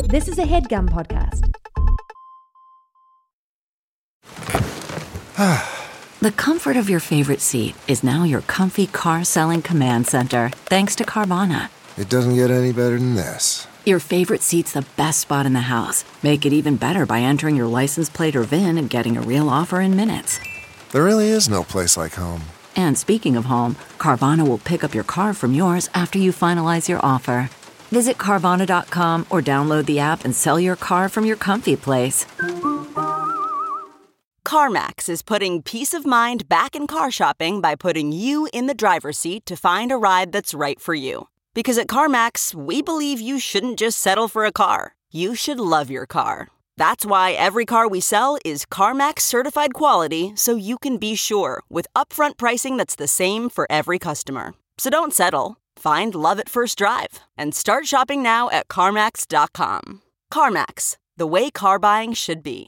This is a HeadGum podcast. The comfort of your favorite seat is now your comfy car-selling command center, thanks to Carvana. It doesn't get any better than this. Your favorite seat's the best spot in the house. Make it even better by entering your license plate or VIN and getting a real offer in minutes. There really is no place like home. And speaking of home, Carvana will pick up your car from yours after you finalize your offer. Visit Carvana.com or download the app and sell your car from your comfy place. CarMax is putting peace of mind back in car shopping by putting you in the driver's seat to find a ride that's right for you. Because at CarMax, we believe you shouldn't just settle for a car. You should love your car. That's why every car we sell is CarMax certified quality, so you can be sure with upfront pricing that's the same for every customer. So don't settle. Find love at first drive and start shopping now at CarMax.com. CarMax, the way car buying should be.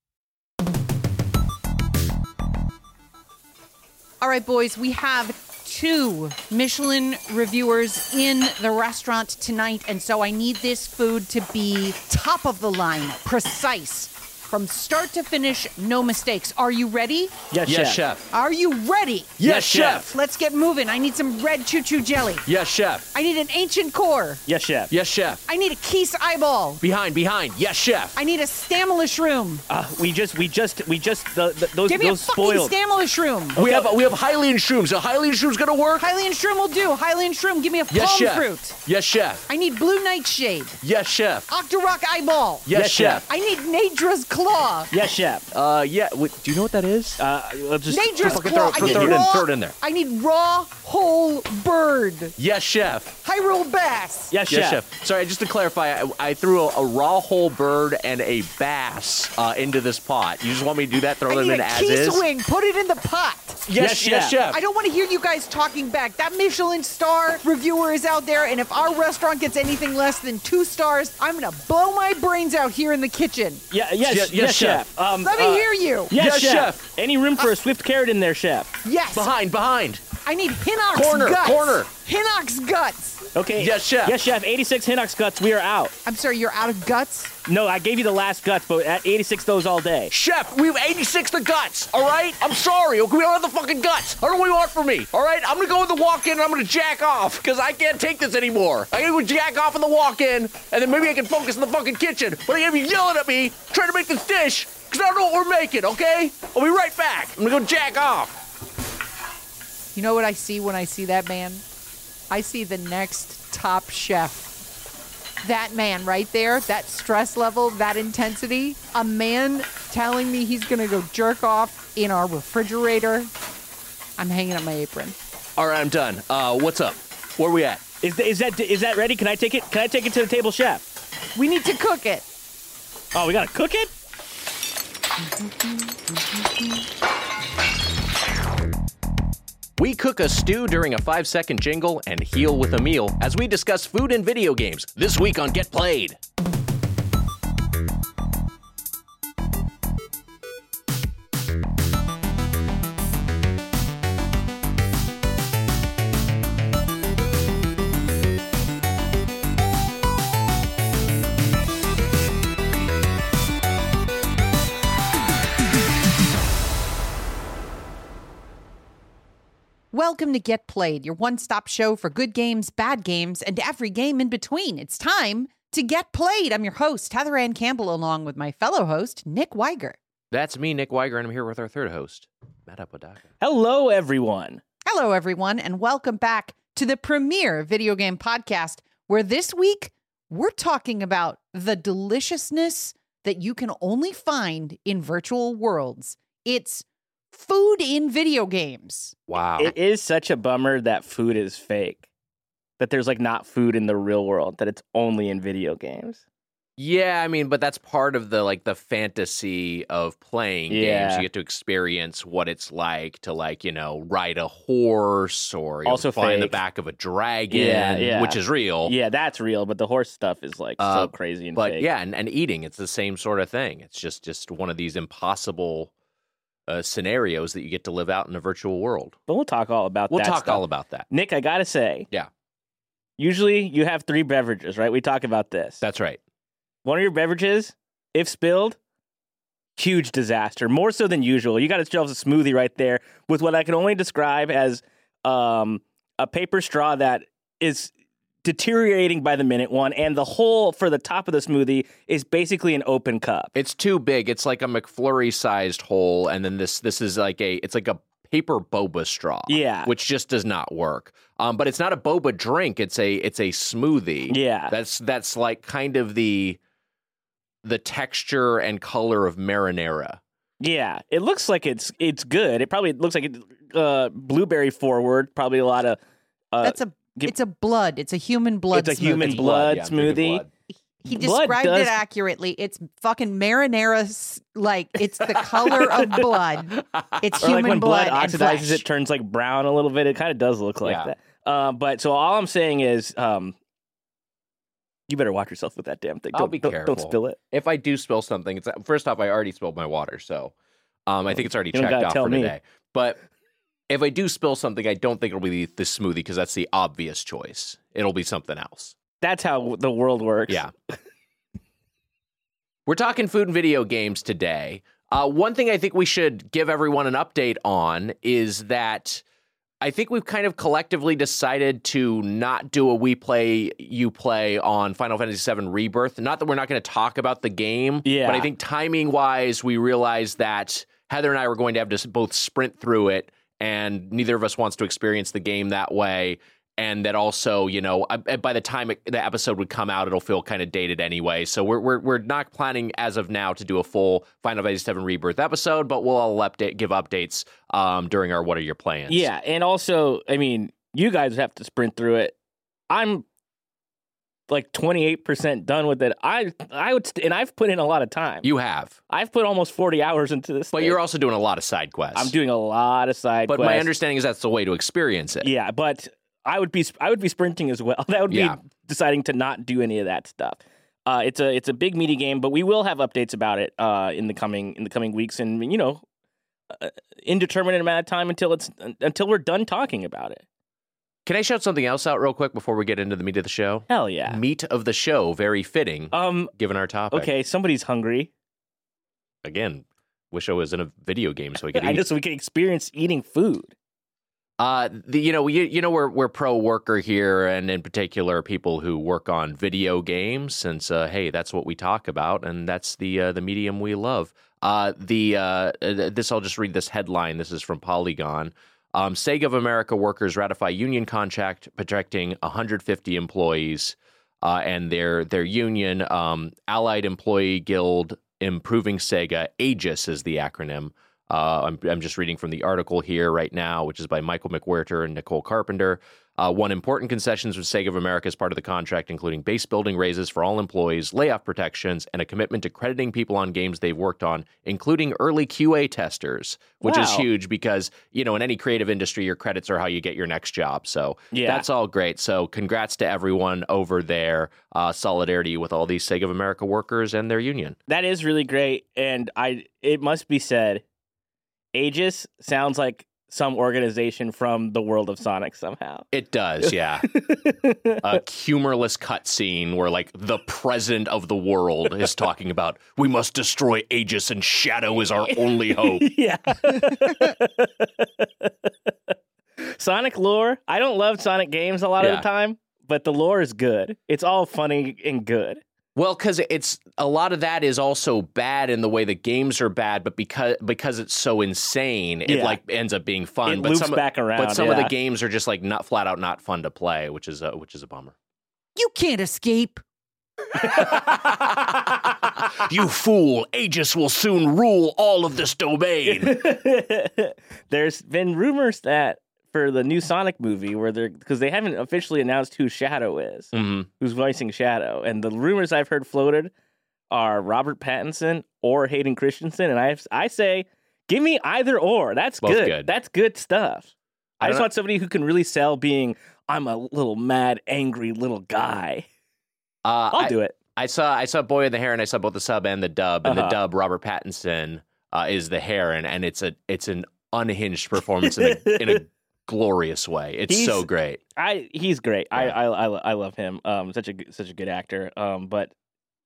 All right, boys, we have 2 Michelin reviewers in the restaurant tonight, and so I need this food to be top of the line, precise, from start to finish, no mistakes. Are you ready? Yes, chef. Are you ready? Yes, chef. Let's get moving. I need some red choo-choo jelly. Yes, chef. I need an ancient core. Yes, chef. Yes, chef. I need a Keese eyeball. Behind. Yes, chef. I need a stamolish room. We just those Give me a those fucking spoiled. stamolish room. We have Hylian shrooms. A Hylian shroom's gonna work. Hylian shroom will do. Hylian shroom, give me a Yes, palm chef. fruit. Yes, chef. I need blue nightshade. Yes, chef. Octorok eyeball. Yes, chef. I need Nadra's claw. Yes, chef. Yeah. Do you know what that is? Let's just Nadra's fucking claw. throw it in there. I need raw whole bird. Yes, chef. Hyrule bass. Yes, chef. Sorry, just to clarify, I threw a raw whole bird and a bass into this pot. You just want me to do that? Throw I them need in a as Keese is? wing. Put it in the pot. Yes, chef. I don't want to hear you guys talking back. That Michelin star reviewer is out there, and if our restaurant gets anything less than 2 stars, I'm going to blow my brains out here in the kitchen. Yes, chef. Let me hear you. Yes, chef. Any room for a swift carrot in there, chef? Yes. Behind. I need Hinox Corner. guts. Hinox guts. Okay. Yes, chef. Yes, chef. 86 Hinox guts. We are out. I'm sorry, you're out of guts? No, I gave you the last guts, but at 86 those all day. Chef, we have 86 the guts, all right? I'm sorry, okay? We don't have the fucking guts. I don't know what you want from me, all right? I'm gonna go in the walk-in and I'm gonna jack off, because I can't take this anymore. I gotta go jack off in the walk-in, and then maybe I can focus in the fucking kitchen. But I have you yelling at me, trying to make this dish, because I don't know what we're making, okay? I'll be right back. I'm gonna go jack off. You know what I see when I see that man? I see the next top chef. That man right there, that stress level, that intensity, a man telling me he's going to go jerk off in our refrigerator. I'm hanging up my apron. All right, I'm done. What's up? Where we at? Is that ready? Can I take it? Can I take it to the table, chef? We need to cook it. Oh, we gotta cook it? We cook a stew during a 5-second jingle and heal with a meal as we discuss food and video games this week on Get Played. Welcome to Get Played, your one-stop show for good games, bad games, and every game in between. It's time to Get Played. I'm your host, Heather Ann Campbell, along with my fellow host, Nick Weiger. That's me, Nick Weiger, and I'm here with our third host, Matt Apodaca. Hello, everyone. Hello, everyone, and welcome back to the premier video game podcast, where this week we're talking about the deliciousness that you can only find in virtual worlds. It's food in video games. Wow. It is such a bummer that food is fake. That there's like not food in the real world, that it's only in video games. Yeah, I mean, but that's part of the fantasy of playing games. You get to experience what it's like to ride a horse or also fly in the fake. back of a dragon, which is real. Yeah, that's real, but the horse stuff is so crazy and but fake. yeah, and eating, it's the same sort of thing. It's just one of these impossible scenarios that you get to live out in a virtual world. But we'll talk all about that. We'll talk stuff. all about that. Nick, I gotta say. Yeah. Usually you have 3 beverages, right? We talk about this. That's right. one of your beverages, if spilled, huge disaster. More so than usual. You got yourself a smoothie right there with what I can only describe as a paper straw that is deteriorating by the minute one, and the hole for the top of the smoothie is basically an open cup. It's too big. It's like a McFlurry-sized hole, and then this is like a paper boba straw. Yeah, which just does not work. But it's not a boba drink. It's a smoothie. Yeah, that's like kind of the texture and color of marinara. Yeah, it looks like it's good. It probably looks like it's blueberry forward. Probably a lot of. It's a blood. It's a human blood. It's a smoothie. human blood smoothie. Blood. He described it accurately. It's fucking marinara. Like it's the color of blood. It's or human like when blood and oxidizes, flesh. it turns like brown a little bit. It kind of does look like that. But so all I'm saying is, you better watch yourself with that damn thing. I'll be careful. Don't spill it. If I do spill something, first off, I already spilled my water, so I think it's already checked off for today. But if I do spill something, I don't think it'll be the smoothie because that's the obvious choice. It'll be something else. That's how the world works. Yeah. We're talking food and video games today. One thing I think we should give everyone an update on is that I think we've kind of collectively decided to not do a We Play, You Play on Final Fantasy VII Rebirth. Not that we're not going to talk about the game, but I think timing-wise, we realized that Heather and I were going to have to both sprint through it, and neither of us wants to experience the game that way. And that also, by the time the episode would come out, it'll feel kind of dated anyway. So we're not planning as of now to do a full Final Fantasy VII Rebirth episode, but we'll all give updates during our What Are Your Plans? Yeah, and also, I mean, you guys have to sprint through it. I'm like 28% done with it. I would, and I've put in a lot of time. You have. I've put almost 40 hours into this. But you're also doing a lot of side quests. I'm doing a lot of side quests. But my understanding is that's the way to experience it. Yeah, but I would be sprinting as well. That would be deciding to not do any of that stuff. It's a big meaty game, but we will have updates about it in the coming weeks, and indeterminate amount of time until we're done talking about it. Can I shout something else out real quick before we get into the meat of the show? Hell yeah. Meat of the show, very fitting, given our topic. Okay, somebody's hungry. Again, wish I was in a video game so we could eat. I know, so we could experience eating food. We're pro worker here, and in particular, people who work on video games, since hey, that's what we talk about, and that's the medium we love. I'll just read this headline. This is from Polygon. Sega of America workers ratify union contract protecting 150 employees, and their union, Allied Employee Guild Improving Sega, AEGIS is the acronym. I'm just reading from the article here right now, which is by Michael McWhirter and Nicole Carpenter. One important concessions with Sega of America as part of the contract, including base building raises for all employees, layoff protections, and a commitment to crediting people on games they've worked on, including early QA testers, which is huge because, in any creative industry, your credits are how you get your next job. So that's all great. So congrats to everyone over there. Solidarity with all these Sega of America workers and their union. That is really great. And it must be said, Aegis sounds like some organization from the world of Sonic somehow. It does, yeah. A humorless cutscene where, like, the president of the world is talking about, we must destroy Aegis and Shadow is our only hope. Yeah. Sonic lore. I don't love Sonic games a lot of the time, but the lore is good. It's all funny and good. Well, because a lot of that is also bad in the way the games are bad, but because it's so insane, it like ends up being fun. It loops back around. But some of the games are just like not flat out not fun to play, which is a bummer. You can't escape. You fool! Aegis will soon rule all of this domain. There's been rumors that for the new Sonic movie, because they haven't officially announced who Shadow is, who's voicing Shadow, and the rumors I've heard floated are Robert Pattinson or Hayden Christensen, and I say, give me either or. That's good. That's good stuff. I just want somebody who can really sell being, I'm a little mad, angry little guy. I'll do it. I saw Boy in the Heron. I saw both the sub and the dub, and the dub, Robert Pattinson is the Heron, and it's an unhinged performance in a glorious way. He's so great. He's great. Yeah. I love him. Such a good actor. But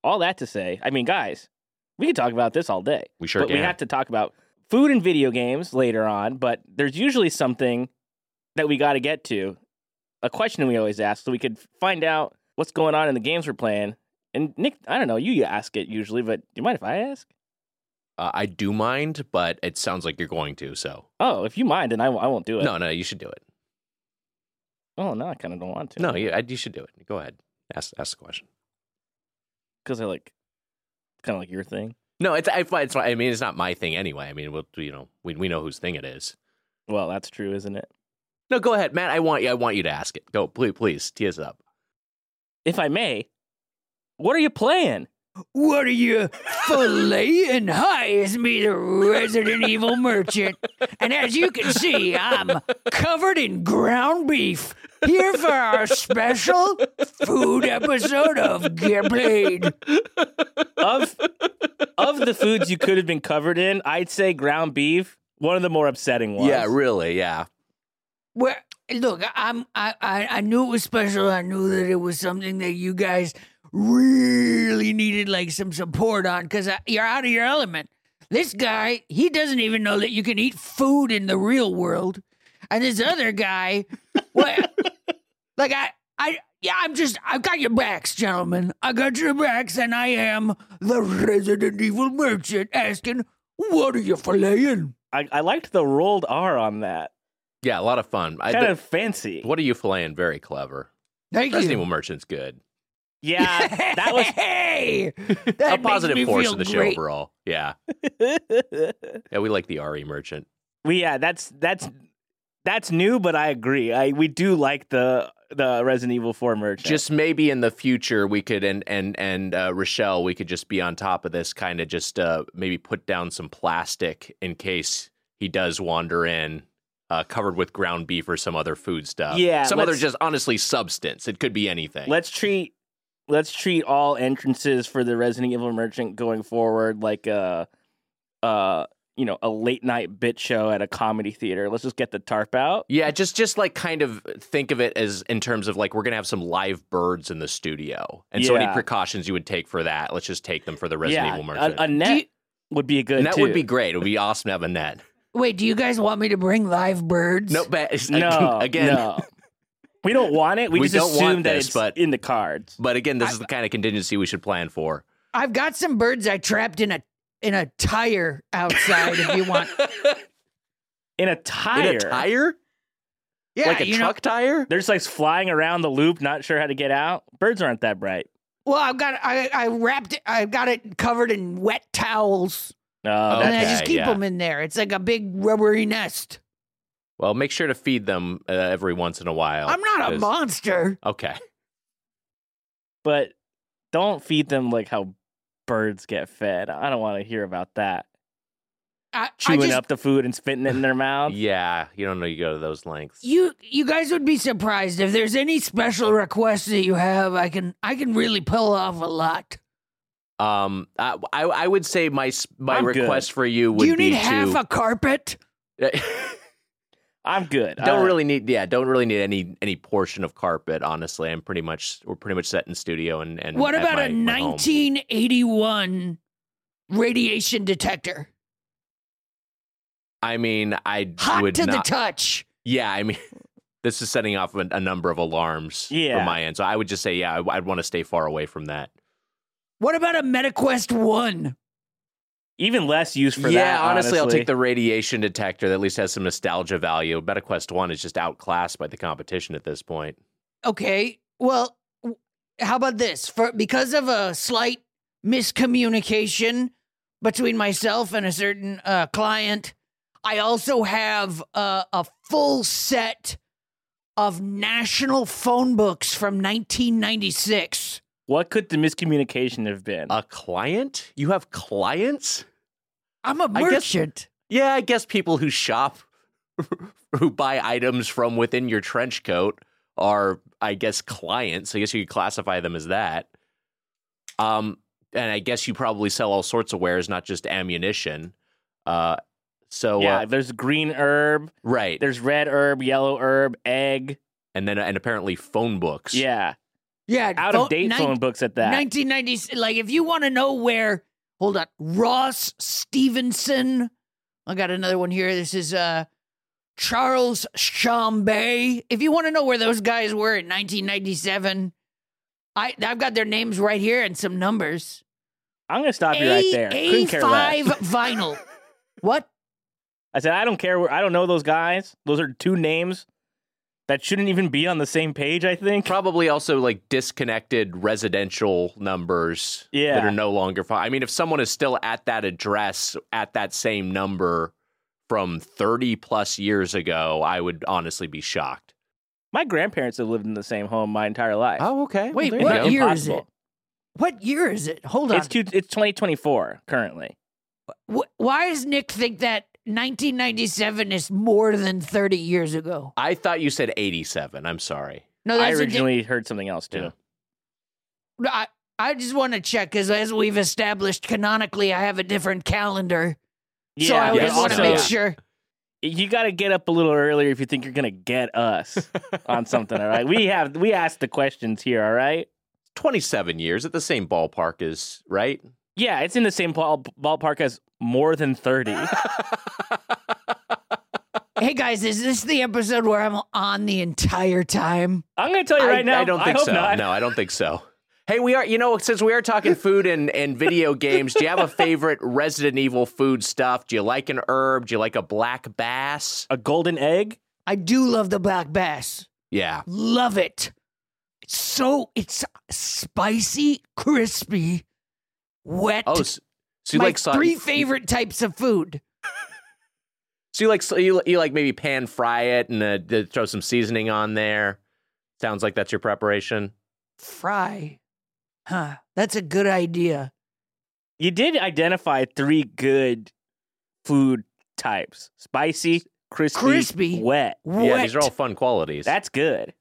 all that to say, I mean, guys, we can talk about this all day. We sure but can. We have to talk about food and video games later on, but there's usually something that we got to get to, a question we always ask, so we could find out what's going on in the games we're playing. And Nick, I don't know, you ask it usually, but do you mind if I ask? I do mind, but it sounds like you're going to, so. Oh, if you mind, then I won't do it. No, you should do it. Oh, no, I kind of don't want to. No, you should do it. Go ahead. Ask the question. Because I like, kind of like your thing. No, it's I mean, it's not my thing anyway. I mean, we know whose thing it is. Well, that's true, isn't it? No, go ahead, Matt. I want you to ask it. Go, please, tee us up. If I may, what are you playing? What are you filleting? Hi, it's me, the Resident Evil Merchant. And as you can see, I'm covered in ground beef. Here for our special food episode of Get Played. Of the foods you could have been covered in, I'd say ground beef, one of the more upsetting ones. Yeah, really, yeah. Well, look, I knew it was special. I knew that it was something that you guys really needed like some support on because you're out of your element. This guy, he doesn't even know that you can eat food in the real world. And this other guy, well, like I've got your backs, gentlemen. I got your backs, and I am the Resident Evil Merchant asking, what are you filleting? I liked the rolled R on that. Yeah, a lot of fun. Kind of fancy. What are you filleting? Very clever. Thank Resident you. Evil Merchant's good. Yeah, that was Hey, A that positive makes me force feel of the great. show overall. Yeah. Yeah, we like the RE Merchant. that's new, but I agree. We do like the Resident Evil 4 merchant. Just maybe in the future we could and Rochelle, we could just be on top of this, kind of just maybe put down some plastic in case he does wander in, covered with ground beef or some other food stuff. Yeah, some other just honestly substance. It could be anything. Let's treat all entrances for the Resident Evil merchant going forward like a late night bit show at a comedy theater. Let's just get the tarp out. Yeah, just like kind of think of it as in terms of like we're gonna have some live birds in the studio, and so any precautions you would take for that, let's just take them for the Resident Evil merchant. A net would be good. Net too. would be great. It would be awesome to have a net. Wait, do you guys want me to bring live birds? No, again, no. We don't want it. We just don't assume want that this, it's but- in the cards. But again, this is the kind of contingency we should plan for. I've got some birds I trapped in a tire outside if you want. In a tire. In a tire? Yeah, Like a truck tire? They're just like flying around the loop, not sure how to get out. Birds aren't that bright. Well, I wrapped it. I've got it covered in wet towels, Oh, and I okay, just keep yeah. them in there. It's like a big rubbery nest. Well, make sure to feed them every once in a while. I'm not a 'cause- monster. Okay. but don't feed them like how birds get fed. I don't want to hear about that. Chewing up the food and spitting it in their mouth. Yeah, you don't know you go to those lengths. You guys would be surprised if there's any special requests that you have. I can really pull off a lot. I would say my I'm request for you would Do you be need half a carpet? I'm good. Don't really need any portion of carpet. Honestly, we're pretty much set in studio and. What at about a my home. 1981 radiation detector? I mean, I Hot would to not. the touch. Yeah, I mean, this is setting off a number of alarms Yeah. from my end. So I would just say, yeah, I'd want to stay far away from that. What about a MetaQuest 1? Even less use for Yeah, that. honestly, I'll take the radiation detector that at least has some nostalgia value. MetaQuest 1 is just outclassed by the competition at this point. Okay. Well, how about this? Because of a slight miscommunication between myself and a certain client, I also have a full set of national phone books from 1996. What could the miscommunication have been? A client? You have clients? I'm a merchant. Yeah, I guess people who shop, who buy items from within your trench coat are, I guess, clients. I guess you could classify them as that. And I guess you probably sell all sorts of wares, not just ammunition. There's green herb. Right. There's red herb, yellow herb, egg. And apparently phone books. Yeah. Yeah, out of date phone books at that. 1990s. Like, if you want to know where, hold on, Ross Stevenson. I got another one here. This is Charles Chambay. If you want to know where those guys were in 1997, I've got their names right here and some numbers. I'm going to stop you right there. Couldn't care less. A5 vinyl. What? I said, I don't care. I don't know those guys. Those are two names that shouldn't even be on the same page, I think. Probably also like disconnected residential numbers that are no longer fine. I mean, if someone is still at that address at that same number from 30 plus years ago, I would honestly be shocked. My grandparents have lived in the same home my entire life. Oh, okay. Wait, well, what year is it? What year is it? Hold on. It's 2024 currently. Why does Nick think that 1997 is more than 30 years ago? I thought you said 87. I'm sorry. No, I originally heard something else too. Yeah. I just want to check because as we've established canonically, I have a different calendar. Yeah, so I just want to make sure. You got to get up a little earlier if you think you're going to get us on something, all right? We asked the questions here, all right? 27 years at the same ballpark as, right? Yeah, it's in the same ballpark as more than 30. Hey, guys, is this the episode where I'm on the entire time? I'm going to tell you right now. I don't think so. Not. No, I don't think so. Hey, since we are talking food and video games, do you have a favorite Resident Evil food stuff? Do you like an herb? Do you like a black bass? A golden egg? I do love the black bass. Yeah. Love it. It's spicy, crispy, wet. Oh, so you my like three favorite types of food. So you like maybe pan fry it and throw some seasoning on there. Sounds like that's your preparation. Fry. Huh. That's a good idea. You did identify 3 good food types. Spicy, crispy, wet. Yeah, these are all fun qualities. That's good.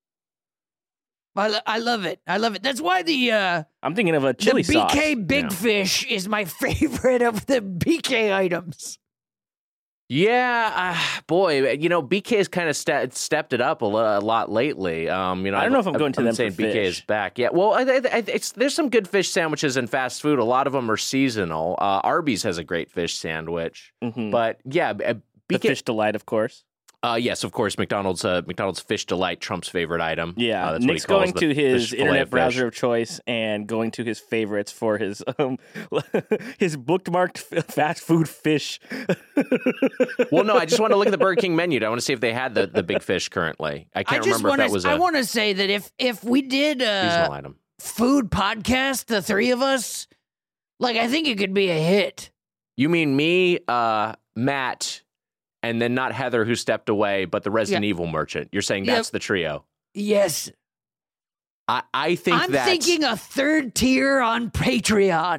I love it. I love it. That's why I'm thinking of a chili sauce. The BK Big Fish is my favorite of the BK items. Yeah, boy, BK has kind of stepped it up a lot lately. I don't know if I'm going to them saying for fish. BK is back. Yeah, well, there's some good fish sandwiches in fast food. A lot of them are seasonal. Arby's has a great fish sandwich, but yeah, BK, the Fish Delight, of course. Yes, of course. McDonald's Fish Delight, Trump's favorite item. Yeah, that's Nick's what he calls going to his internet browser of choice and going to his favorites for his his bookmarked fast food fish. Well, no, I just want to look at the Burger King menu. I want to see if they had the big fish currently. I can't remember if that was. I want to say that if we did a seasonal item food podcast, the three of us, like I think it could be a hit. You mean me, Matt? And then not Heather, who stepped away, but the Resident Evil merchant. You're saying that's the trio? Yes. I think I'm thinking a third tier on Patreon.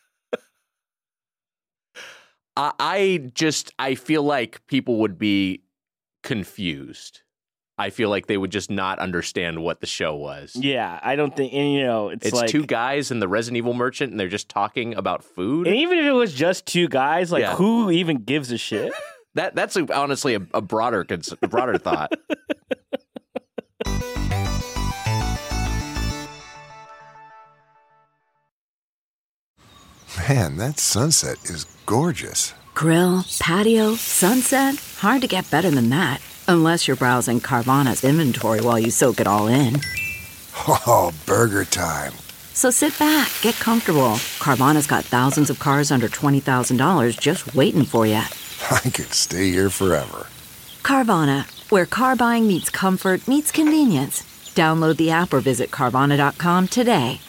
I feel like people would be confused. I feel like they would just not understand what the show was. Yeah, I don't think, and, it's like 2 guys and the Resident Evil merchant, and they're just talking about food. And even if it was just 2 guys, who even gives a shit? That's honestly a broader thought. Man, that sunset is gorgeous. Grill, patio, sunset. Hard to get better than that. Unless you're browsing Carvana's inventory while you soak it all in. Oh, burger time. So sit back, get comfortable. Carvana's got thousands of cars under $20,000 just waiting for you. I could stay here forever. Carvana, where car buying meets comfort, meets convenience. Download the app or visit Carvana.com today.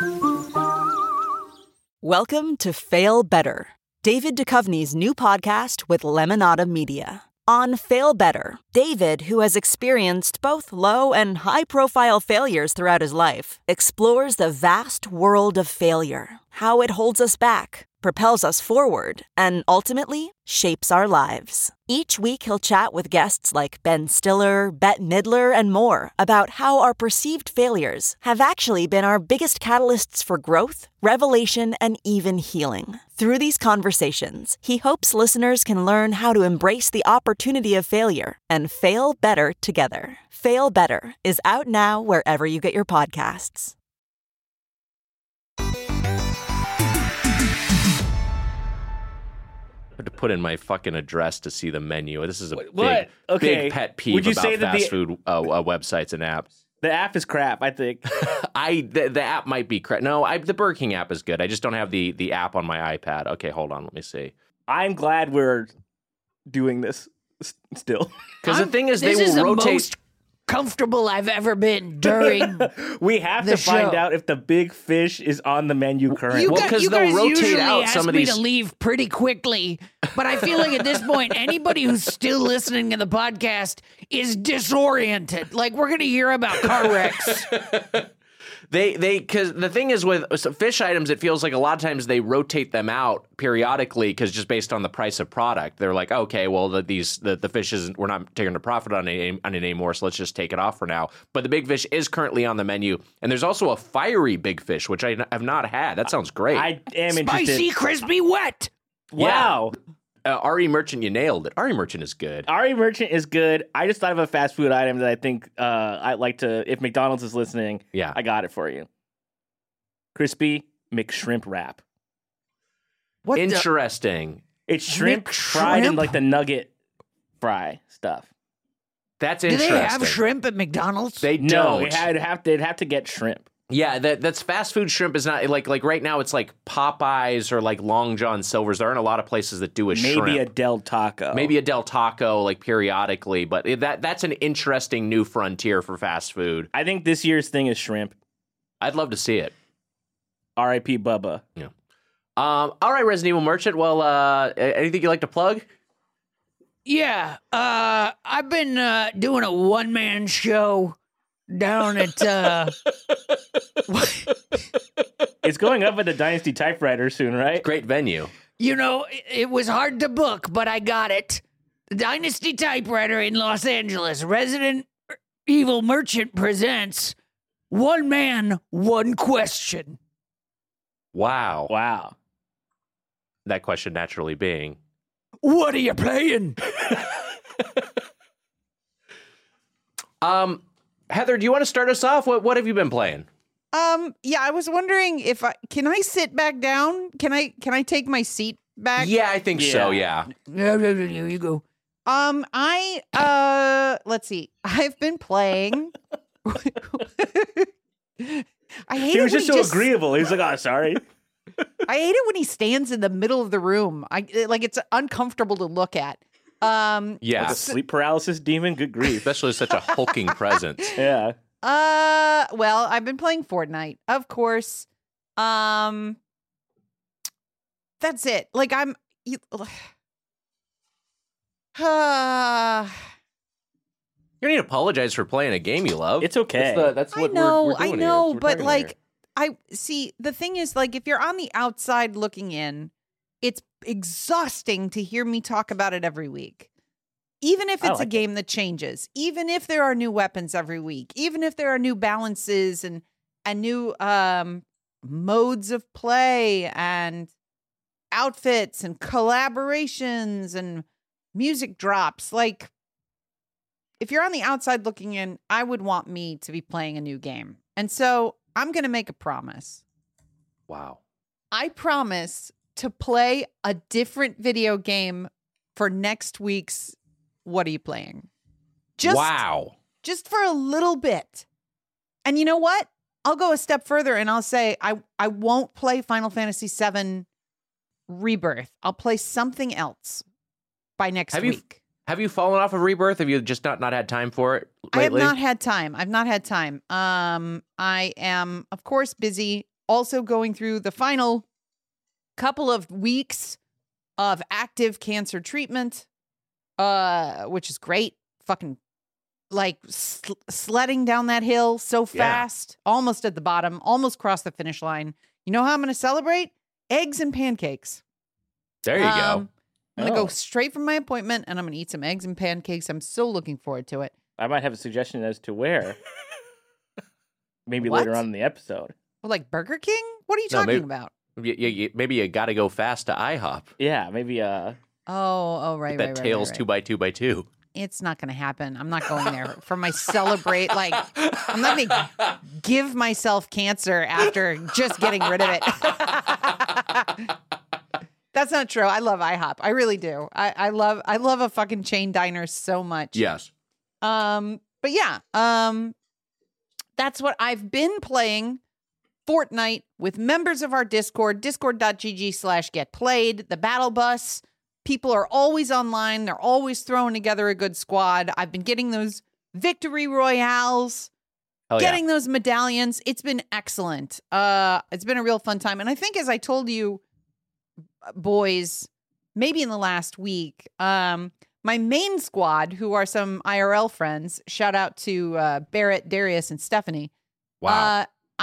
Welcome to Fail Better, David Duchovny's new podcast with Lemonada Media. On Fail Better, David, who has experienced both low and high-profile failures throughout his life, explores the vast world of failure, how it holds us back, propels us forward, and ultimately shapes our lives. Each week, he'll chat with guests like Ben Stiller, Bette Midler, and more about how our perceived failures have actually been our biggest catalysts for growth, revelation, and even healing. Through these conversations, he hopes listeners can learn how to embrace the opportunity of failure and fail better together. Fail Better is out now wherever you get your podcasts. To put in my fucking address to see the menu. This is a big pet peeve Would you about say that fast food websites and apps. The app is crap, I think. The app might be crap. No, the Burger King app is good. I just don't have the app on my iPad. Okay, hold on. Let me see. I'm glad we're doing this still. Because the thing is, they This is will the rotate. most comfortable I've ever been during. We have The to find show. out if the big fish is on the menu currently. Well, 'cause you they'll guys rotate usually out ask some of me these- to leave pretty quickly, but I feel like at this point, anybody who's still listening to the podcast is disoriented. Like we're gonna hear about car wrecks. Because the thing is with fish items, it feels like a lot of times they rotate them out periodically because just based on the price of product, they're like, okay, well, the fish isn't, we're not taking a profit on it anymore, so let's just take it off for now. But the big fish is currently on the menu, and there's also a fiery big fish, which I have not had. That sounds great. I am Spicy, interested. crispy, wet. Wow. Ari Merchant, you nailed it. Ari Merchant is good. Ari Merchant is good. I just thought of a fast food item that I think I'd like to, if McDonald's is listening, Yeah. I got it for you. Crispy McShrimp wrap. What the- Interesting. It's shrimp fried in McShrimp? like the nugget fry stuff. That's Do interesting. they have shrimp at McDonald's? They No, don't. they'd have to get shrimp. Yeah, that's fast food shrimp is not like right now it's like Popeyes or like Long John Silver's. There aren't a lot of places that do a shrimp. Maybe a Del Taco. Maybe a Del Taco like periodically, but that's an interesting new frontier for fast food. I think this year's thing is shrimp. I'd love to see it. R.I.P. Bubba. Yeah. All right, Resident Evil Merchant. Well, anything you'd like to plug? Yeah, I've been doing a one-man show down at It's going up at the Dynasty Typewriter soon, right? Great venue. you know, it was hard to book, but I got it. The Dynasty Typewriter in Los Angeles. Resident Evil Merchant presents One Man, One Question. Wow. Wow. That question naturally being. What are you playing? Heather, do you want to start us off? What have you been playing? Yeah, I was wondering if can I sit back down? Can I take my seat back? Yeah, I think so. Yeah. Here you go. Let's see. I've been playing. I hate He was it when just so agreeable. He was like, oh, sorry. I hate it when he stands in the middle of the room. It's uncomfortable to look at. Yeah. Like a sleep paralysis demon? Good grief. Especially such a hulking presence. Yeah. Well, I've been playing Fortnite, of course. That's it. Like you don't need to apologize for playing a game you love. It's okay. That's what we're doing I here. know, That's what we're but talking like, here. I see. The thing is, like, if you're on the outside looking in, it's exhausting to hear me talk about it every week. Even if I it's like a game that changes, even if there are new weapons every week, even if there are new balances and new modes of play and outfits and collaborations and music drops, like, if you're on the outside looking in, I would want me to be playing a new game. And so I'm going to make a promise. Wow. I promise to play a different video game for next week's What Are You Playing? Wow. Just for a little bit. And you know what? I'll go a step further and I'll say I won't play Final Fantasy VII Rebirth. I'll play something else by next week. Have you fallen off of Rebirth? Have you just not had time for it lately? I have not had time. I've not had time. I am, of course, busy also going through the final couple of weeks of active cancer treatment, which is great. Fucking like sledding down that hill so fast, almost at the bottom, almost crossed the finish line. You know how I'm going to celebrate? eggs and pancakes. There you go. I'm going to Oh. go straight from my appointment, and I'm going to eat some eggs and pancakes. I'm so looking forward to it. I might have a suggestion as to where. Maybe What? later on in the episode. Well, like Burger King? What are you No, talking maybe- about? Maybe you got to go fast to IHOP. Yeah, maybe Oh, right, That right, Tails right. 2x2x2. It's not going to happen. I'm not going there for my celebrate. Like, I'm not going to give myself cancer after just getting rid of it. That's not true. I love IHOP. I really do. I love a fucking chain diner so much. Yes. But yeah, that's what I've been playing. Fortnite with members of our Discord, discord.gg/getplayed, the battle bus. People are always online. They're always throwing together a good squad. I've been getting those victory royales, Hell getting those medallions. It's been excellent. It's been a real fun time. And I think, as I told you, boys, maybe in the last week, my main squad, who are some IRL friends, shout out to Barrett, Darius, and Stephanie. Wow.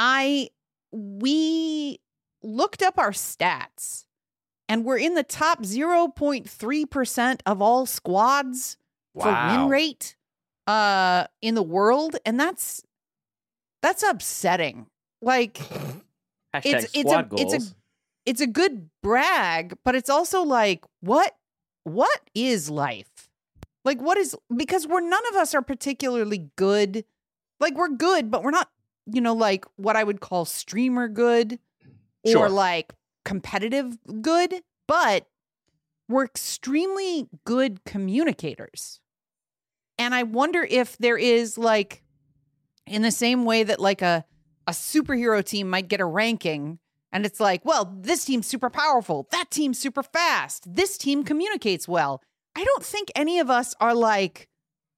We looked up our stats, and we're in the top 0.3% of all squads for win rate in the world, and that's upsetting. Like, hashtag squad goals. it's a good brag, but it's also like, what is life? Like, because none of us are particularly good. Like, we're good, but we're not, like what I would call streamer good or Sure. like competitive good, but we're extremely good communicators. And I wonder if there is, like, in the same way that like a superhero team might get a ranking, and it's like, well, this team's super powerful, that team's super fast, this team communicates well. I don't think any of us are like,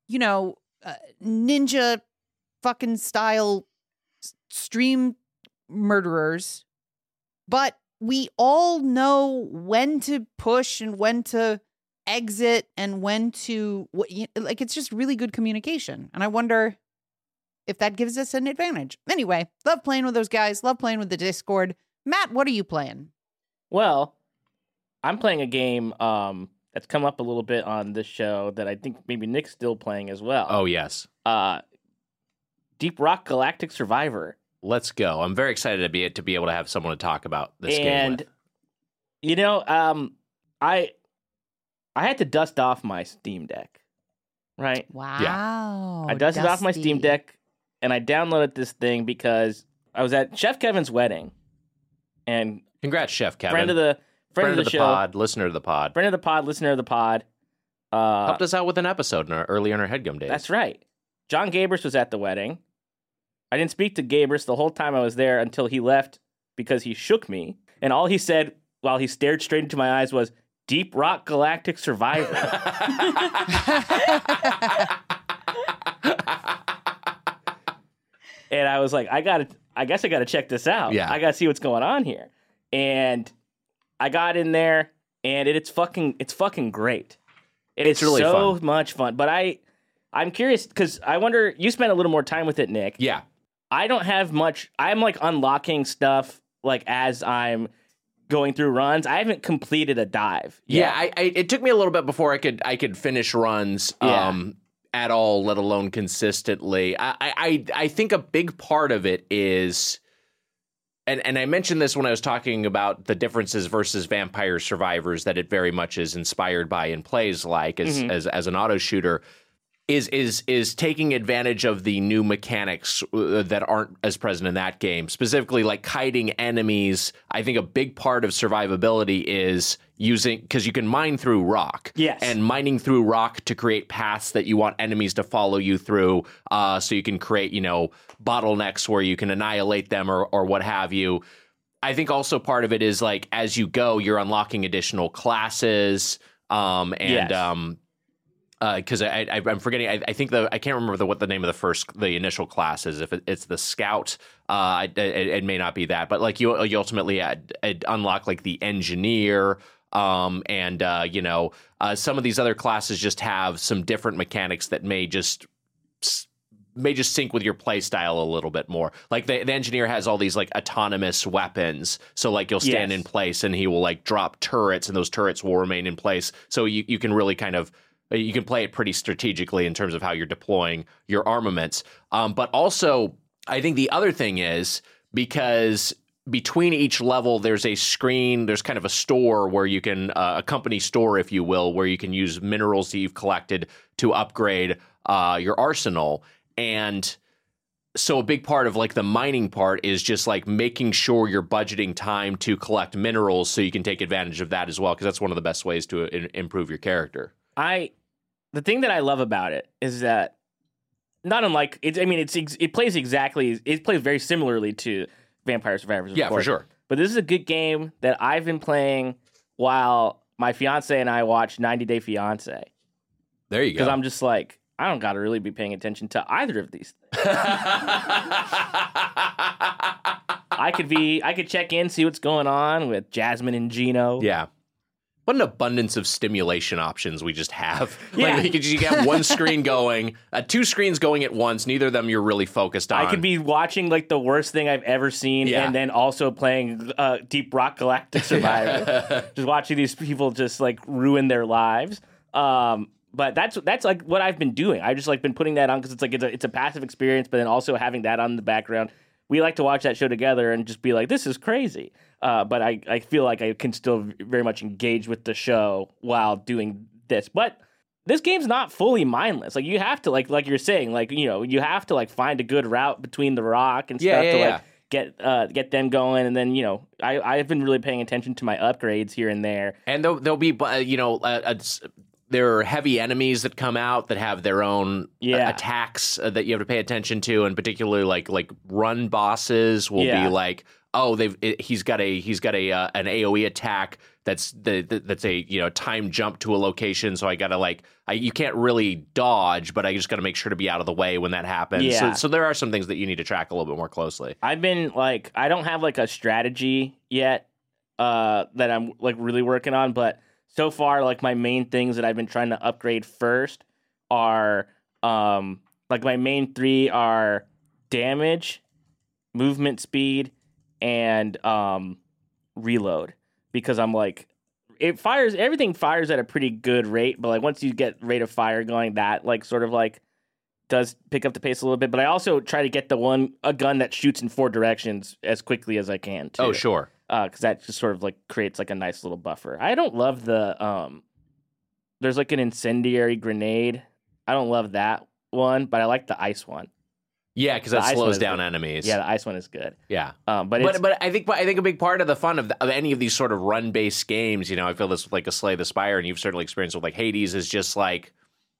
ninja fucking style stream murderers, but we all know when to push and when to exit and when to, like, it's just really good communication. And I wonder if that gives us an advantage. Anyway, love playing with those guys, love playing with the Discord. Matt, what are you playing? Well, I'm playing a game that's come up a little bit on this show that I think maybe Nick's still playing as well. Oh, yes. Deep Rock Galactic Survivor. Let's go. I'm very excited to be able to have someone to talk about this game with. I had to dust off my Steam Deck, right? Wow. I dusted off my Steam Dusty. Deck, and I downloaded this thing because I was at Chef Kevin's wedding, and Congrats, Chef Kevin. friend of the show, pod, listener of the pod. friend of the pod, listener of the pod, Helped us out with an episode early in our HeadGum days. That's right. John Gabris was at the wedding. I didn't speak to Gabris the whole time I was there until he left because he shook me. And all he said while he stared straight into my eyes was, Deep Rock Galactic Survivor. And I was like, I guess I gotta check this out. Yeah. I gotta see what's going on here. And I got in there, and it's fucking great. It's really so fun. much fun. But I'm curious because I wonder, you spent a little more time with it, Nick. Yeah. I don't have much. I'm like unlocking stuff like as I'm going through runs. I haven't completed a dive yet. Yeah, it took me a little bit before I could finish runs at all, let alone consistently. I think a big part of it is, and I mentioned this when I was talking about the differences versus Vampire Survivors that it very much is inspired by and plays like as an auto shooter. Is taking advantage of the new mechanics that aren't as present in that game, specifically like kiting enemies. I think a big part of survivability is using, because you can mine through rock. Yes. And mining through rock to create paths that you want enemies to follow you through, so you can create, bottlenecks where you can annihilate them or what have you. I think also part of it is like as you go, you're unlocking additional classes, because I'm forgetting. I think I can't remember what the name of the initial class is. If it's the scout, it may not be that. But like you ultimately unlock like the engineer, and some of these other classes just have some different mechanics that may just may just sync with your play style a little bit more. Like the engineer has all these like autonomous weapons. So like you'll stand in place and he will like drop turrets and those turrets will remain in place. So you can really kind of, you can play it pretty strategically in terms of how you're deploying your armaments. But also I think the other thing is because between each level, there's a screen, there's kind of a store where you can, a company store, if you will, where you can use minerals that you've collected to upgrade your arsenal. And so a big part of like the mining part is just like making sure you're budgeting time to collect minerals so you can take advantage of that as well, because that's one of the best ways to improve your character. The thing that I love about it is that not unlike, it plays very similarly to Vampire Survivors, of course. For sure. But this is a good game that I've been playing while my fiance and I watch 90 Day Fiance. There you go. Because I'm just like, I don't got to really be paying attention to either of these things. I could check in, see what's going on with Jasmine and Gino. Yeah. What an abundance of stimulation options we just have. Yeah. Like you have one screen going, two screens going at once. Neither of them you're really focused on. I could be watching like the worst thing I've ever seen, and then also playing Deep Rock Galactic Survivor. Just watching these people just like ruin their lives. But that's like what I've been doing. I've just like been putting that on because it's like it's a passive experience, but then also having that on in the background. We like to watch that show together and just be like, this is crazy. But I feel like I can still very much engage with the show while doing this. But this game's not fully mindless. Like you have to like you're saying, like, you know, you have to like find a good route between the rock and stuff like get them going. And then, you know, I've been really paying attention to my upgrades here and there. And there'll be, there are heavy enemies that come out that have their own attacks that you have to pay attention to, and particularly like run bosses will be like, oh, he's got an AoE attack that's a time jump to a location, so I gotta you can't really dodge, but I just gotta make sure to be out of the way when that happens. Yeah. So there are some things that you need to track a little bit more closely. I've been like, I don't have like a strategy yet that I'm like really working on, but so far, like my main things that I've been trying to upgrade first are like my main three are damage, movement speed, and reload. Because I'm like, everything fires at a pretty good rate, but like once you get rate of fire going, that like sort of like does pick up the pace a little bit. But I also try to get a gun that shoots in 4 directions as quickly as I can too. Oh, sure. Because that just sort of like creates like a nice little buffer. I don't love the there's like an incendiary grenade. I don't love that one, but I like the ice one. Yeah, because that slows down enemies. Yeah, the ice one is good. Yeah, but I think a big part of the fun of any of these sort of run based games, you know, I feel this with like a Slay the Spire, and you've certainly experienced with like Hades, is just like,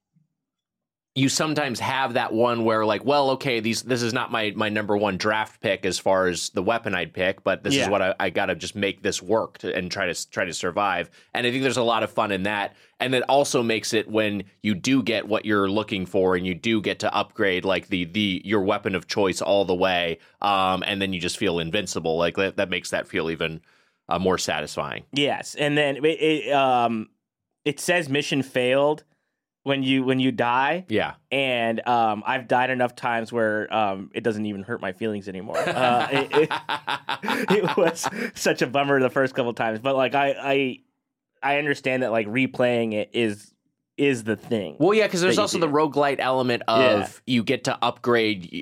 you sometimes have that one where like, well, okay, this is not my number one draft pick as far as the weapon I'd pick, but this is what I got to just make this work and try to survive. And I think there's a lot of fun in that. And it also makes it when you do get what you're looking for and you do get to upgrade like your weapon of choice all the way, and then you just feel invincible. Like that makes that feel even more satisfying. Yes, and then it says mission failed when you die. Yeah. And I've died enough times where it doesn't even hurt my feelings anymore. It was such a bummer the first couple times, but like I understand that like replaying it is the thing. Well, yeah, because there's also the roguelite element of you get to upgrade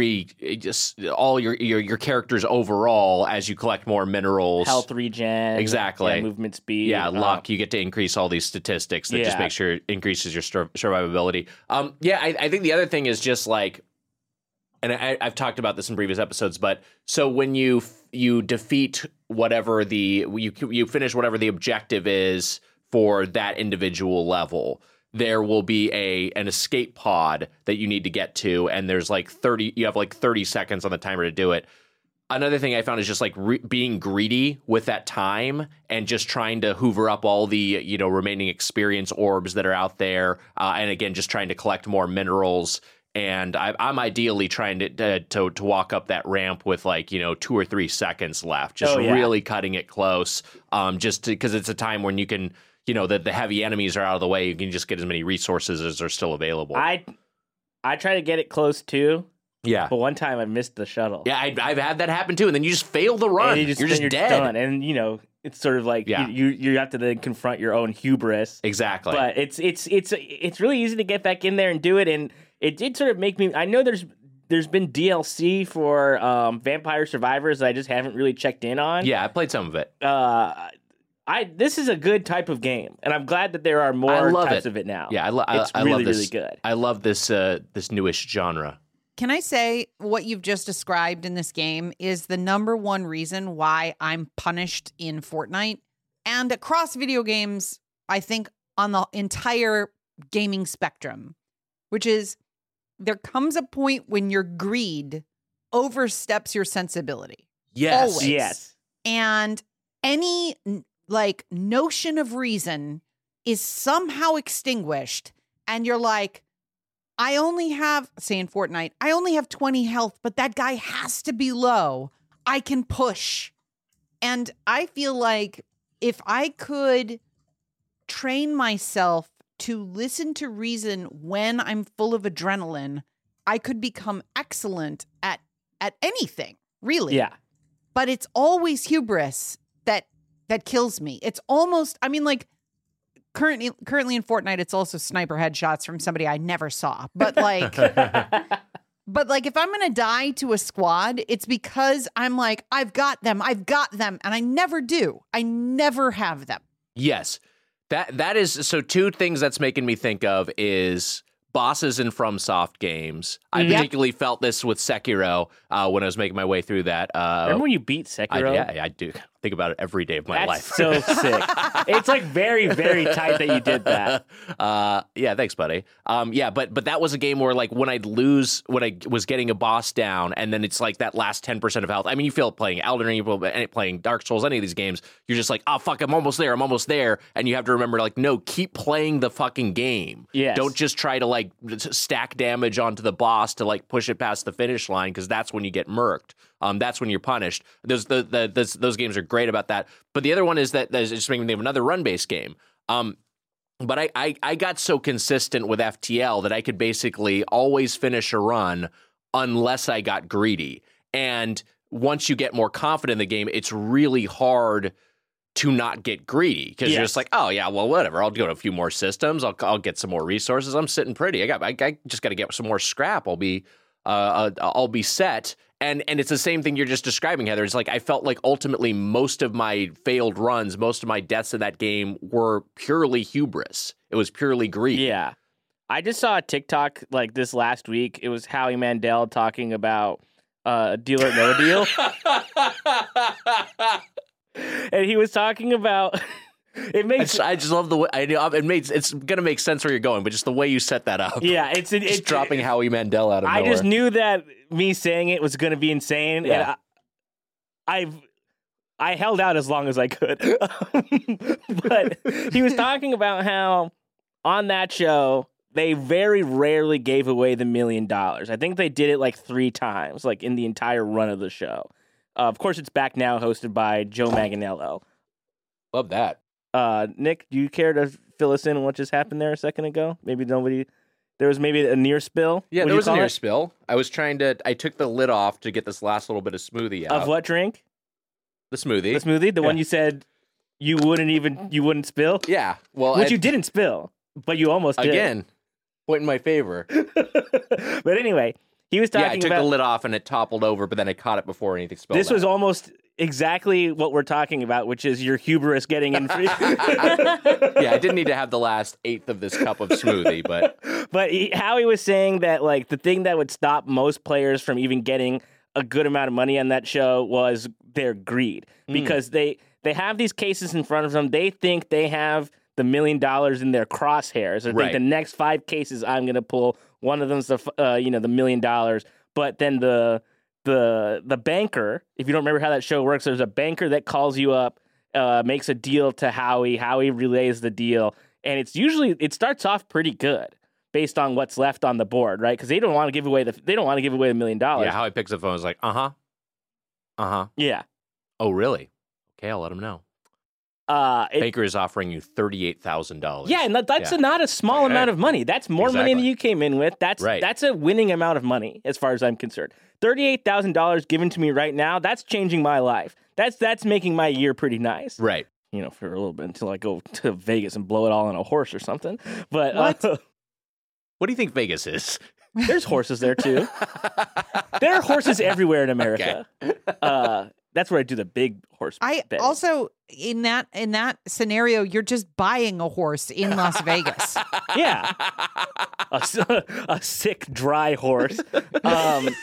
all your characters overall as you collect more minerals. Health regen. Exactly. Movement speed. Yeah, luck. You get to increase all these statistics that just make sure it increases your survivability. I think the other thing is just like, and I've talked about this in previous episodes, but so when you defeat whatever you finish whatever the objective is for that individual level, there will be an escape pod that you need to get to, and there's like 30 seconds on the timer to do it. Another thing I found is just like being greedy with that time and just trying to hoover up all the remaining experience orbs that are out there, and again just trying to collect more minerals. And I'm ideally trying to walk up that ramp with 2 or 3 seconds left, just really cutting it close, just because it's a time when you can. The heavy enemies are out of the way. You can just get as many resources as are still available. I try to get it close too, Yeah. but one time I missed the shuttle. Yeah, I've had that happen too, and then you just fail the run. And You're just dead. done. And it's sort of like Yeah. you have to then confront your own hubris. Exactly. But it's really easy to get back in there and do it, and it did sort of make me. I know there's been DLC for Vampire Survivors that I just haven't really checked in on. Yeah, I played some of it. This is a good type of game, and I'm glad that there are more types of it now. Yeah, it's I really love this. really good. I love this this newish genre. Can I say what you've just described in this game is the number one reason why I'm punished in Fortnite and across video games, I think on the entire gaming spectrum, which is there comes a point when your greed oversteps your sensibility. Yes. Always. Yes. And any notion of reason is somehow extinguished, and you're like, I only have, say in Fortnite, I only have 20 health, but that guy has to be low. I can push. And I feel like if I could train myself to listen to reason when I'm full of adrenaline, I could become excellent at anything, really. Yeah. But it's always hubris that kills me. It's almost, currently in Fortnite, it's also sniper headshots from somebody I never saw. But if I'm going to die to a squad, it's because I'm like, I've got them. And I never do. I never have them. Yes. That is, so two things that's making me think of is bosses in FromSoft games. I particularly felt this with Sekiro when I was making my way through that. Remember when you beat Sekiro? I do. Think about it every day of my life. So sick. It's like very, very tight that you did that. Yeah, thanks, buddy. But that was a game where when I'd lose, when I was getting a boss down, and then it's like that last 10% of health. I mean, you feel playing Elden Ring, you feel playing Dark Souls, any of these games, you're just like, oh, fuck, I'm almost there. And you have to remember, no, keep playing the fucking game. Yes. Don't just try to, stack damage onto the boss to, push it past the finish line, because that's when you get murked. That's when you're punished. Those games are great about that. But the other one is that it's just making me think of another run-based game. But I got so consistent with FTL that I could basically always finish a run unless I got greedy. And once you get more confident in the game, it's really hard to not get greedy, because you're just like, oh yeah, well, whatever. I'll go to a few more systems. I'll get some more resources. I'm sitting pretty. I just got to get some more scrap. I'll be set. And it's the same thing you're just describing, Heather. It's I felt like ultimately most of my failed runs, most of my deaths in that game were purely hubris. It was purely greed. Yeah. I just saw a TikTok this last week. It was Howie Mandel talking about Deal or No Deal. And he was talking about it makes. I just love the way it's gonna make sense where you're going, but just the way you set that up. Yeah, it's dropping Howie Mandel out of nowhere. I just knew that me saying it was gonna be insane, yeah. and I held out as long as I could. But he was talking about how on that show they very rarely gave away the $1 million. I think they did it 3 times, in the entire run of the show. Of course, it's back now, hosted by Joe Manganiello. Love that. Nick, do you care to fill us in on what just happened there a second ago? There was maybe a near spill? Yeah, there was a near spill. I took the lid off to get this last little bit of smoothie out. Of what drink? The smoothie. The smoothie? The one you said you wouldn't spill? Yeah. Well, Which you didn't spill, but you almost did. Again, point in my favor. But anyway, he was talking about... Yeah, I took the lid off and it toppled over, but then I caught it before anything spilled This was almost exactly what we're talking about, which is your hubris getting in free. Yeah, I didn't need to have the last 1/8 of this cup of smoothie, but... But Howie was saying that, the thing that would stop most players from even getting a good amount of money on that show was their greed. Because they have these cases in front of them. They think they have the $1 million in their crosshairs. I think the next 5 cases I'm going to pull, one of them's the $1 million. But then the banker, if you don't remember how that show works, there's a banker that calls you up, makes a deal to Howie. Howie relays the deal, and it starts off pretty good based on what's left on the board, right? Because they don't want to give away the $1 million. Yeah, Howie picks up the phone and is like, Yeah. Oh, really? Okay, I'll let him know. Baker is offering you $38,000. Yeah, and that's not a small amount of money. That's more money than you came in with. That's a winning amount of money as far as I'm concerned. $38,000 given to me right now, that's changing my life. That's making my year pretty nice. Right. You know, for a little bit until I go to Vegas and blow it all on a horse or something. But what do you think Vegas is? There's horses there too. There are horses everywhere in America. Okay. That's where I do the big horse betting. Also, in that scenario, you're just buying a horse in Las Vegas. Yeah. A sick, dry horse. Matt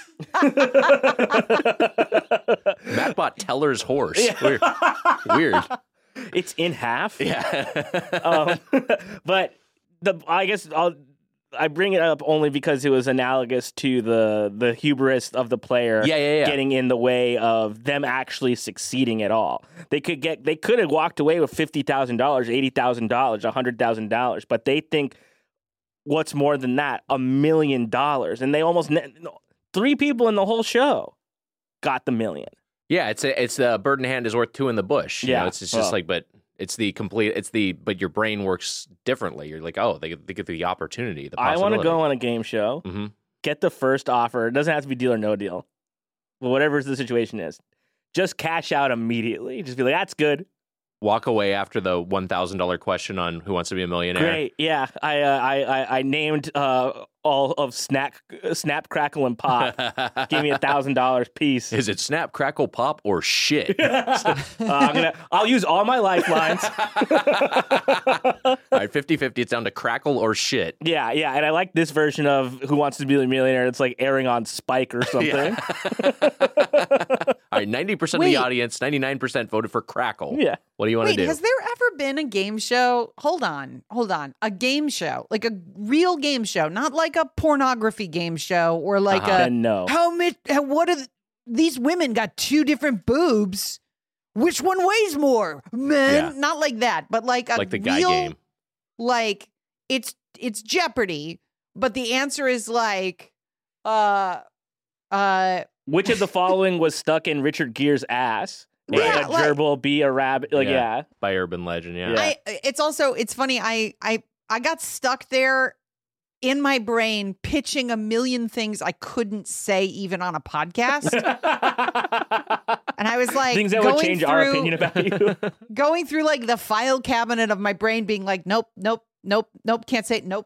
bought Teller's horse. Yeah. Weird. It's in half. Yeah. But I guess I bring it up only because it was analogous to the hubris of the player getting in the way of them actually succeeding at all. They could have walked away with $50,000, $80,000, $100,000, but they think what's more than that, $1 million, and they almost 3 people in the whole show got the $1 million. Yeah, it's the bird in hand is worth 2 in the bush. You know, it's just like, but it's but your brain works differently. You're like, oh, they get the opportunity, the possibility. I want to go on a game show, get the first offer. It doesn't have to be deal or no deal, but whatever the situation is, just cash out immediately. Just be like, that's good. Walk away after the $1,000 question on Who Wants to Be a Millionaire. Great, yeah. I named all of Snap, Crackle, and Pop. Give me $1,000 piece. Is it Snap, Crackle, Pop, or shit? I'll use all my lifelines. All right, 50-50. It's down to Crackle or shit. Yeah, and I like this version of Who Wants to Be a Millionaire. It's like airing on Spike or something. All right, 90% of the audience, 99% voted for Crackle. Yeah. What do you want to do? Has there ever been a game show? Hold on. A game show, like a real game show, not like a pornography game show or like no. What are these women got 2 different boobs? Which one weighs more? Men, not like that, but like the real, guy game. Like it's Jeopardy, but the answer is like which of the following was stuck in Richard Gere's ass? Right. A gerbil, be a rabbit. By urban legend, It's funny. I got stuck there in my brain pitching a million things I couldn't say even on a podcast. And I was like, things that would change our opinion about you. Going through like the file cabinet of my brain being like, nope, can't say it. Nope.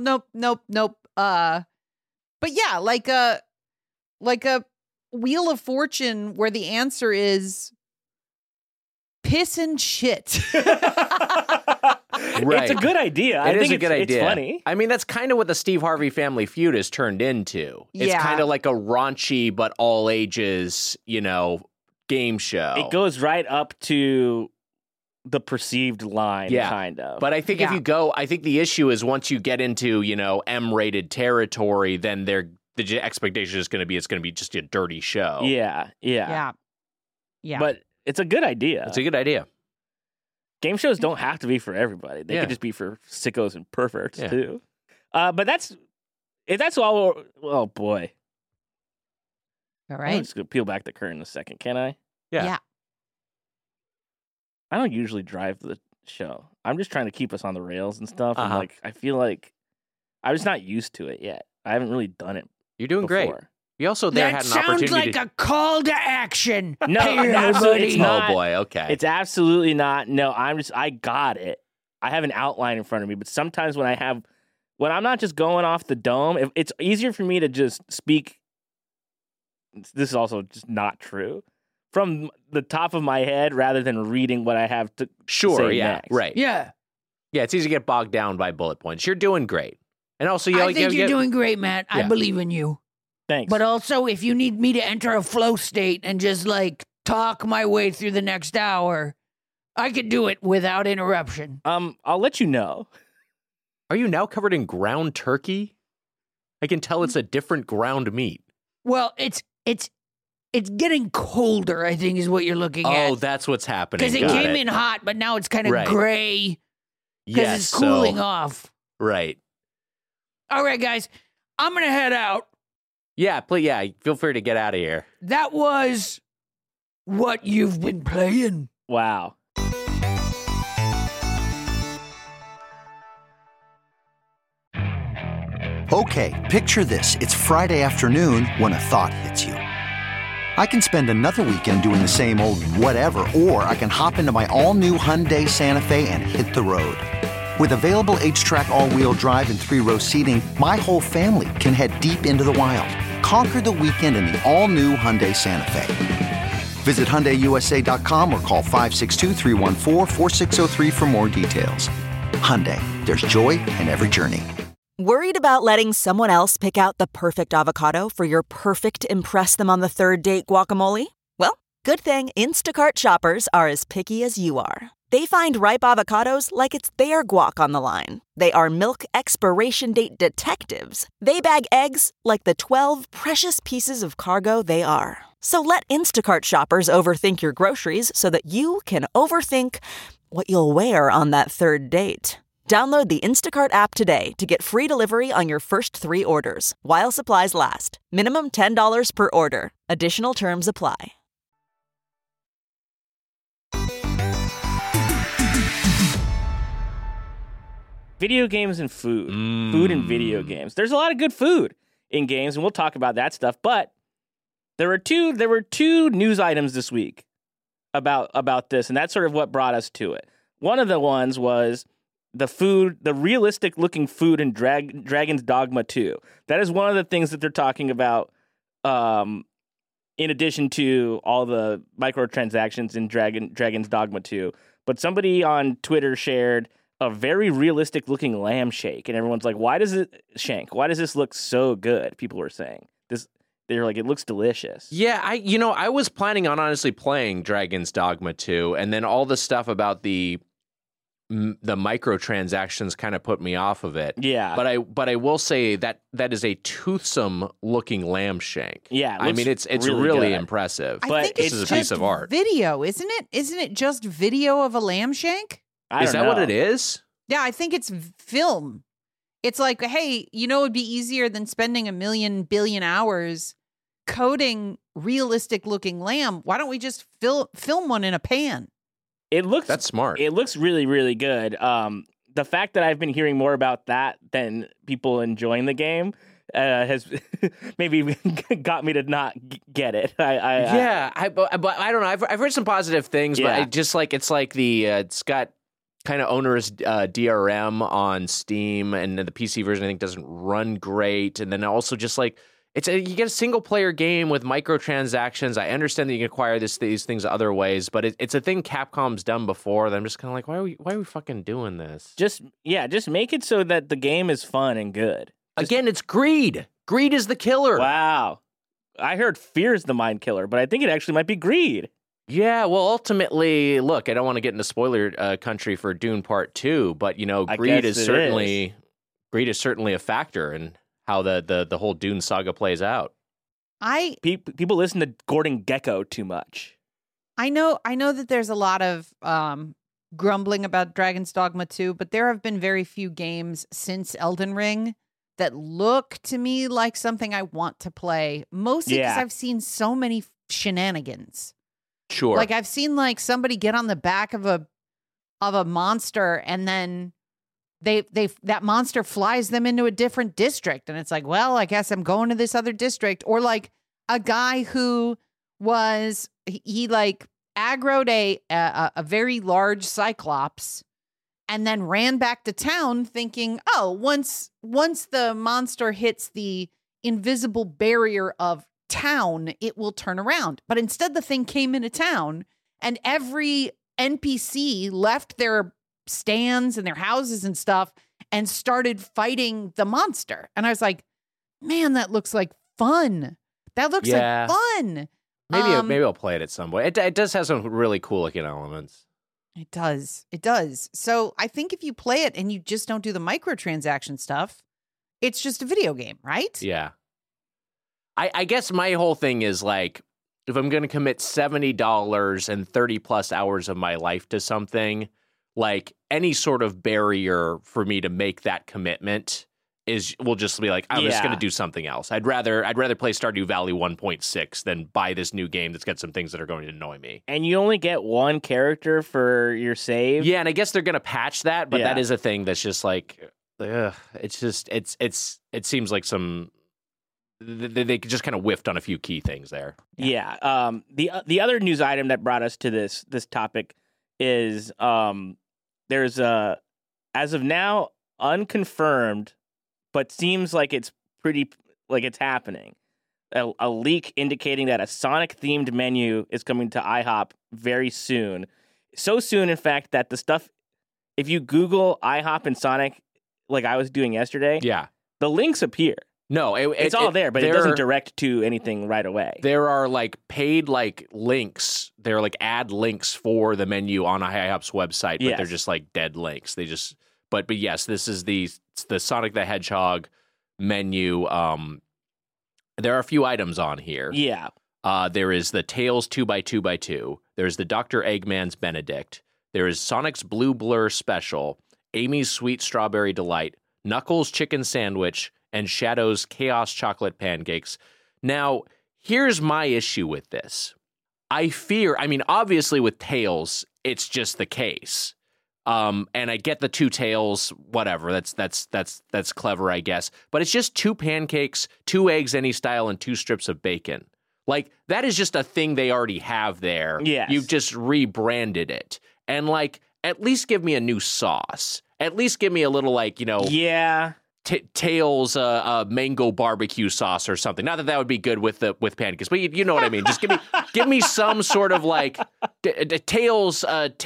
But yeah, like a Wheel of Fortune where the answer is piss and shit. Right. It's a good idea. It is a good idea. It's funny. I mean, that's kind of what the Steve Harvey Family Feud has turned into. It's kind of like a raunchy but all ages, game show. It goes right up to the perceived line, kind of. But I think if you go, I think the issue is once you get into, M-rated territory, then the expectation is going to be it's going to be just a dirty show. Yeah. But it's a good idea. It's a good idea. Game shows don't have to be for everybody. They could just be for sickos and perverts too. But that's all. Oh boy! All right, I'm just gonna peel back the curtain a second. Can I? Yeah. I don't usually drive the show. I'm just trying to keep us on the rails and stuff. And like, I feel like I'm just not used to it yet. I haven't really done it. You're doing before. Great. You also had an opportunity. That sounds like a call to action. No, it's not. Oh boy, okay. It's absolutely not. No, I got it. I have an outline in front of me, but sometimes when I'm not just going off the dome, it's easier for me to just speak. This is also just not true. From the top of my head rather than reading what I have to say next. Right. Yeah. Yeah, it's easy to get bogged down by bullet points. You're doing great. And also, I think you're doing great, Matt. I believe in you. Thanks. But also, if you need me to enter a flow state and just like talk my way through the next hour, I could do it without interruption. I'll let you know. Are you now covered in ground turkey? I can tell it's a different ground meat. Well, it's getting colder, I think, is what you're looking at. Oh, that's what's happening. Because it came in hot, but now it's kind of gray. Because it's cooling off. Right. All right, guys. I'm going to head out. Yeah, please. Yeah, feel free to get out of here. That was What You've Been Playing. Wow. Okay, picture this. It's Friday afternoon when a thought hits you. I can spend another weekend doing the same old whatever, or I can hop into my all-new Hyundai Santa Fe and hit the road. With available H-Track all-wheel drive and 3-row seating, my whole family can head deep into the wild. Conquer the weekend in the all-new Hyundai Santa Fe. Visit HyundaiUSA.com or call 562-314-4603 for more details. Hyundai, there's joy in every journey. Worried about letting someone else pick out the perfect avocado for your perfect impress them on the third date guacamole? Well, good thing Instacart shoppers are as picky as you are. They find ripe avocados like it's their guac on the line. They are milk expiration date detectives. They bag eggs like the 12 precious pieces of cargo they are. So let Instacart shoppers overthink your groceries so that you can overthink what you'll wear on that third date. Download the Instacart app today to get free delivery on your first 3 orders, while supplies last. Minimum $10 per order. Additional terms apply. Video games and food. Food and video games. There's a lot of good food in games, and we'll talk about that stuff. But there were two news items this week about this, and that's sort of what brought us to it. One of the ones was the realistic looking food in Dragon's Dogma 2. That is one of the things that they're talking about, in addition to all the microtransactions in Dragon's Dogma 2. But somebody on Twitter shared a very realistic looking lamb shake, and everyone's like, why does this look so good? People were saying they're like, it looks delicious. Yeah, I was planning on honestly playing Dragon's Dogma 2, and then all the stuff about the microtransactions kind of put me off of it. Yeah. But I will say that is a toothsome looking lamb shank. Yeah. I mean, it's really impressive. I think this is a piece of art. Video, isn't it? Isn't it just video of a lamb shank? Is that what it is? Yeah, I think it's film. It's like, hey, it'd be easier than spending 1 billion hours coding realistic looking lamb. Why don't we just film one in a pan? That's smart. It looks really, really good. The fact that I've been hearing more about that than people enjoying the game has maybe got me to not get it. But I don't know. I've heard some positive things, but I just like it's got kind of onerous DRM on Steam, and the PC version I think doesn't run great, and then also just like. You get a single player game with microtransactions. I understand that you can acquire these things other ways, but it's a thing Capcom's done before that I'm just kind of like, why are we fucking doing this? Just make it so that the game is fun and good. Again, it's greed. Greed is the killer. Wow. I heard fear is the mind killer, but I think it actually might be greed. Yeah, well, ultimately, look, I don't want to get into spoiler country for Dune Part 2, but greed is certainly a factor in how the whole Dune saga plays out. People listen to Gordon Gekko too much. I know that there's a lot of grumbling about Dragon's Dogma 2, but there have been very few games since Elden Ring that look to me like something I want to play. Mostly because I've seen so many shenanigans. Sure. Like I've seen like somebody get on the back of a monster and then that monster flies them into a different district, and it's like, well, I guess I'm going to this other district. Or like a guy who he like aggroed a very large cyclops and then ran back to town thinking, oh, once the monster hits the invisible barrier of town, it will turn around. But instead the thing came into town, and every NPC left their stands and their houses and stuff and started fighting the monster. And I was like, man, that looks like fun. That looks like fun. Maybe I'll play it at some point. It does have some really cool looking elements. It does. So I think if you play it and you just don't do the microtransaction stuff, it's just a video game, right? Yeah. I guess my whole thing is like, if I'm going to commit $70 and 30 plus hours of my life to something, like any sort of barrier for me to make that commitment will just be like, I'm just going to do something else. I'd rather play Stardew Valley 1.6 than buy this new game that's got some things that are going to annoy me. And you only get one character for your save. Yeah, and I guess they're going to patch that, but that is a thing that's just like, It's just it seems like some they just kind of whiffed on a few key things there. Yeah. The other news item that brought us to this topic is there's a, as of now, unconfirmed, but seems like it's happening. A leak indicating that a Sonic-themed menu is coming to IHOP very soon. So soon, in fact, that the stuff, if you Google IHOP and Sonic, like I was doing yesterday, the links appear. No, it's all there, but it doesn't direct to anything right away. There are like paid links. There are like ad links for the menu on IHOP's website, but they're just like dead links. They just, but yes, this is the Sonic the Hedgehog menu. There are a few items on here. Yeah. There is the Tails 2x2x2. There's the Dr. Eggman's Benedict. There is Sonic's Blue Blur Special, Amy's Sweet Strawberry Delight, Knuckles' Chicken Sandwich, and Shadow's Chaos Chocolate Pancakes. Now, here's my issue with this. I mean, obviously with Tails, it's just the case. And I get the 2 tails, whatever. That's clever, I guess. But it's just 2 pancakes, 2 eggs any style, and 2 strips of bacon. Like, that is just a thing they already have there. Yes. You've just rebranded it. And, like, at least give me a new sauce. At least give me a little, like, Yeah. Tails mango barbecue sauce or something. Not that would be good with pancakes, but you know what I mean. Just give me some sort of like Tails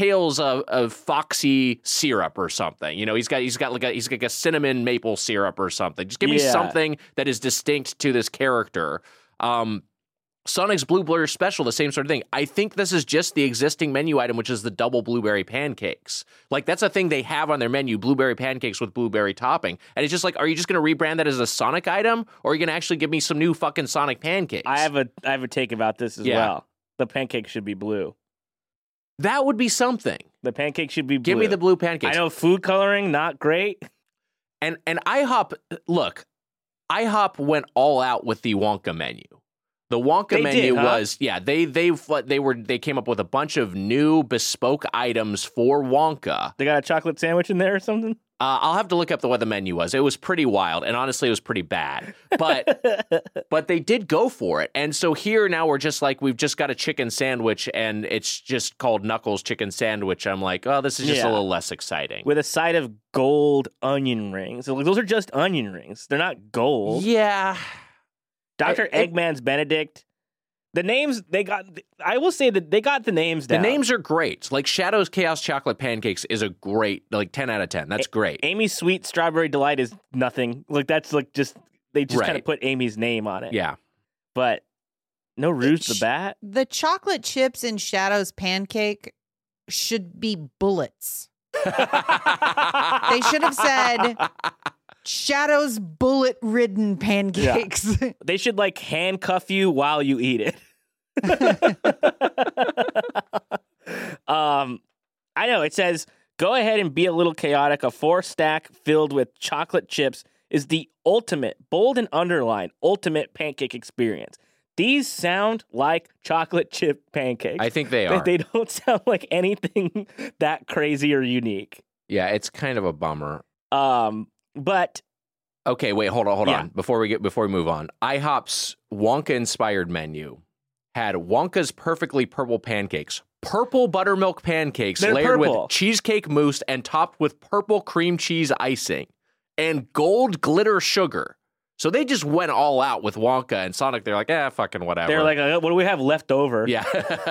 foxy syrup or something. He's got like a cinnamon maple syrup or something. Just give me something that is distinct to this character. Sonic's Blue Blur Special, the same sort of thing. I think this is just the existing menu item, which is the double blueberry pancakes. Like, that's a thing they have on their menu, blueberry pancakes with blueberry topping. And it's just like, are you just going to rebrand that as a Sonic item? Or are you going to actually give me some new fucking Sonic pancakes? I have a take about this as well. The pancake should be blue. That would be something. The pancake should be blue. Give me the blue pancakes. I know food coloring, not great. And IHOP, look, IHOP went all out with the Wonka menu. The Wonka menu was, they came up with a bunch of new bespoke items for Wonka. They got a chocolate sandwich in there or something? I'll have to look up what the menu was. It was pretty wild, and honestly, it was pretty bad. But they did go for it. And so here now we're just like, we've just got a chicken sandwich, and it's just called Knuckles Chicken Sandwich. I'm like, oh, this is just a little less exciting. With a side of gold onion rings. So, like, those are just onion rings. They're not gold. Yeah. Dr. Eggman's Benedict. The names I will say that they got the names down. The names are great. Like Shadow's Chaos Chocolate Pancakes is a great, like 10 out of 10. That's great. Amy's Sweet Strawberry Delight is nothing. Like that's like they just kind of put Amy's name on it. Yeah. But no Rouge the Bat. The chocolate chips in Shadow's pancake should be bullets. They should have said Shadow's bullet-ridden pancakes. Yeah. They should like handcuff you while you eat it. I know it says, go ahead and be a little chaotic. A 4-stack filled with chocolate chips is the ultimate, bold and underlined, ultimate pancake experience. These sound like chocolate chip pancakes. I think they are. They don't sound like anything that crazy or unique. Yeah, it's kind of a bummer. But okay, wait, hold on. Before we move on, IHOP's Wonka-inspired menu had Wonka's perfectly purple pancakes, purple buttermilk pancakes layered with cheesecake mousse and topped with purple cream cheese icing and gold glitter sugar. So they just went all out with Wonka and Sonic. They're like, fucking whatever. They're like, what do we have left over? Yeah.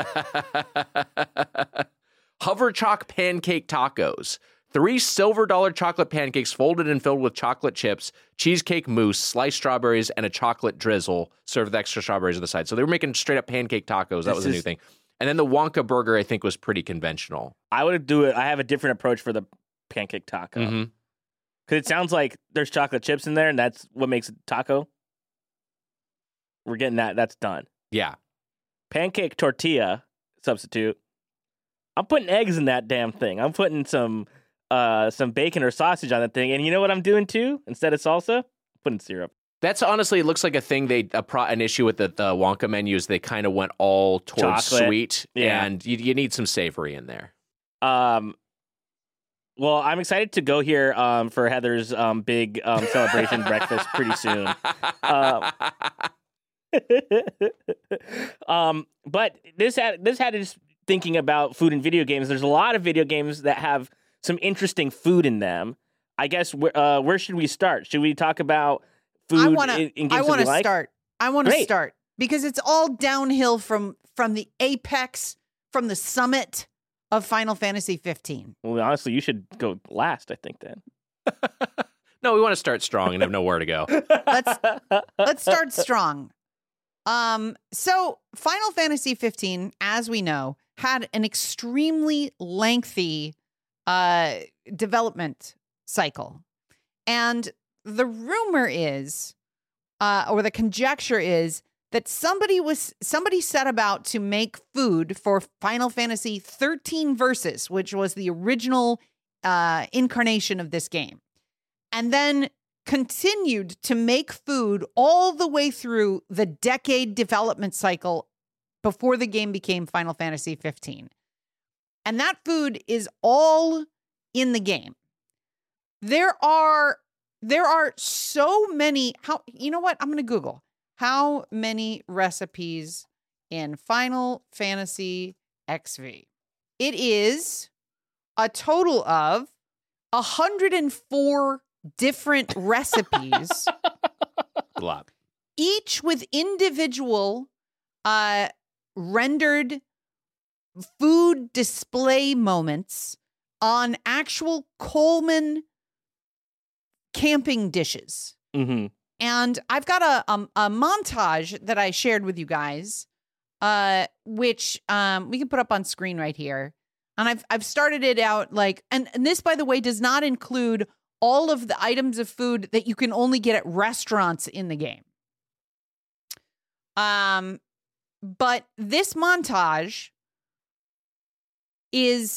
Hover Chalk pancake tacos. 3 silver dollar chocolate pancakes folded and filled with chocolate chips, cheesecake mousse, sliced strawberries, and a chocolate drizzle served with extra strawberries on the side. So they were making straight up pancake tacos. That was a new thing. And then the Wonka burger, I think, was pretty conventional. I would do it. I have a different approach for the pancake taco. Mm-hmm. Because it sounds like there's chocolate chips in there, and that's what makes it taco. We're getting that. That's done. Yeah. Pancake tortilla substitute. I'm putting eggs in that damn thing. I'm putting some bacon or sausage on that thing. And you know what I'm doing, too? Instead of salsa, I'm putting syrup. That's honestly, it looks like a thing an issue with the Wonka menu is they kind of went all towards chocolate. Sweet. Yeah. And you need some savory in there. Well, I'm excited to go here for Heather's big celebration breakfast pretty soon. But this had us thinking about food and video games. There's a lot of video games that have some interesting food in them. I guess where should we start? Should we talk about food in games that we like? I want to start because it's all downhill from the apex, from the summit of Final Fantasy 15. Well, honestly, you should go last, I think, then. No, we want to start strong and have nowhere to go. Let's start strong. So Final Fantasy 15, as we know, had an extremely lengthy development cycle. And the rumor is, or the conjecture is, that somebody set about to make food for Final Fantasy 13 Versus, which was the original incarnation of this game, and then continued to make food all the way through the decade development cycle before the game became Final Fantasy 15. And that food is all in the game. There are so many. You know what? I'm going to Google how many recipes in Final Fantasy XV. It is a total of 104 different recipes. A lot. Each with individual rendered food display moments on actual Coleman camping dishes. Mm-hmm. And I've got a montage that I shared with you guys, which we can put up on screen right here. And I've started it out like, and this, by the way, does not include all of the items of food that you can only get at restaurants in the game. But this montage is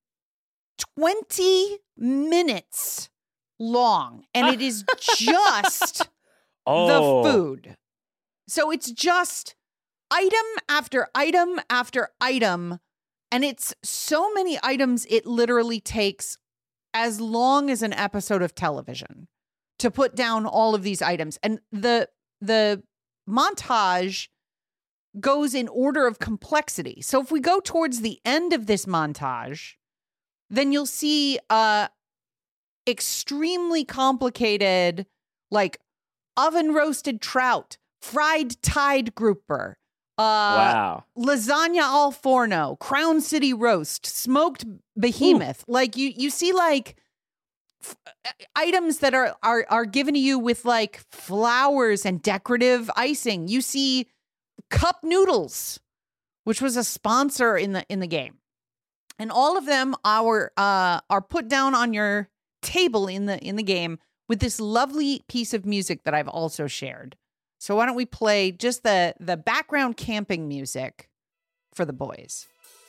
20 minutes long, and it is just the food. So it's just item after item after item, and it's so many items it literally takes as long as an episode of television to put down all of these items. And the montage goes in order of complexity. So if we go towards the end of this montage, then you'll see extremely complicated, like oven roasted trout, fried tide grouper, wow, lasagna al forno, Crown City roast, smoked behemoth. Ooh. Like you see like items that are given to you with like flowers and decorative icing. You see cup noodles, which was a sponsor in the game, and all of them are put down on your table in the game with this lovely piece of music that I've also shared. So why don't we play just the background camping music for the boys?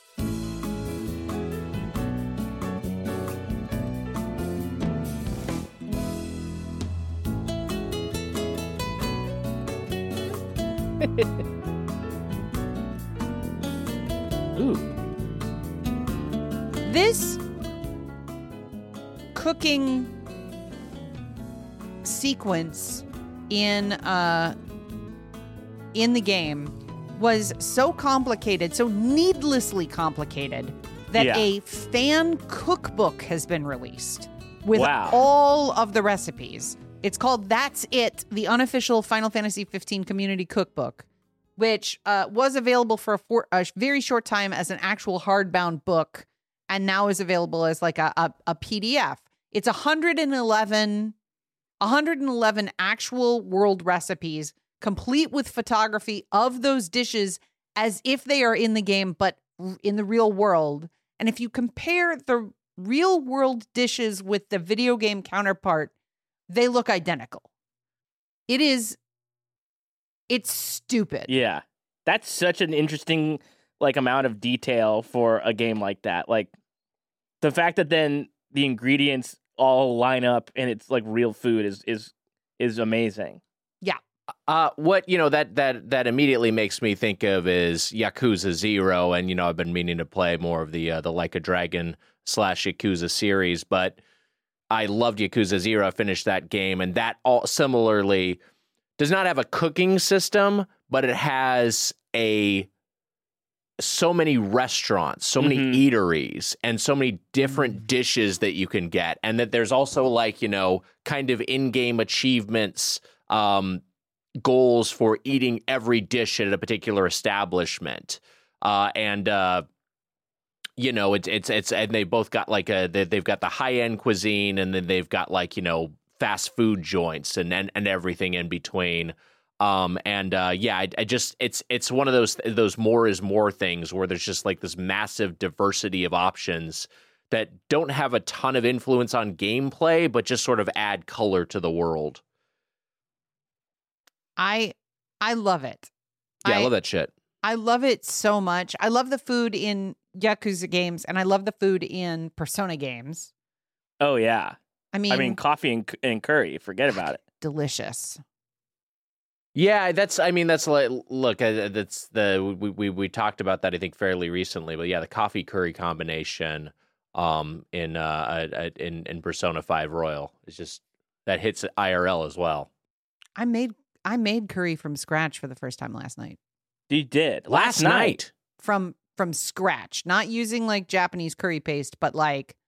Ooh. This cooking sequence in the game was so complicated, so needlessly complicated, that a fan cookbook has been released with all of the recipes. It's called That's It, the unofficial Final Fantasy 15 community cookbook, which was available for a very short time as an actual hardbound book, and now is available as like a PDF. It's 111 actual world recipes, complete with photography of those dishes as if they are in the game, but in the real world. And if you compare the real world dishes with the video game counterpart, they look identical. It's stupid. Yeah. That's such an interesting like amount of detail for a game like that. Like the fact that then the ingredients all line up and it's like real food is amazing. Yeah. What that immediately makes me think of is Yakuza 0, and I've been meaning to play more of the Like a Dragon / Yakuza series, but I loved Yakuza 0. I finished that game, and that all similarly does not have a cooking system, but it has so many restaurants, so many eateries, and so many different dishes that you can get, and that there's also kind of in-game achievements, goals for eating every dish at a particular establishment, and they both got they've got the high-end cuisine, and then they've got fast food joints and everything in between. It's one of those more is more things where there's just this massive diversity of options that don't have a ton of influence on gameplay, but just sort of add color to the world. I love it. Yeah, I love that shit. I love it so much. I love the food in Yakuza games, and I love the food in Persona games. Oh yeah. I mean coffee and curry. Forget about it. Delicious. Yeah, we talked about that I think fairly recently, but yeah, the coffee curry combination in Persona 5 Royal is just that hits IRL as well. I made curry from scratch for the first time last night. You did last night from scratch, not using Japanese curry paste, but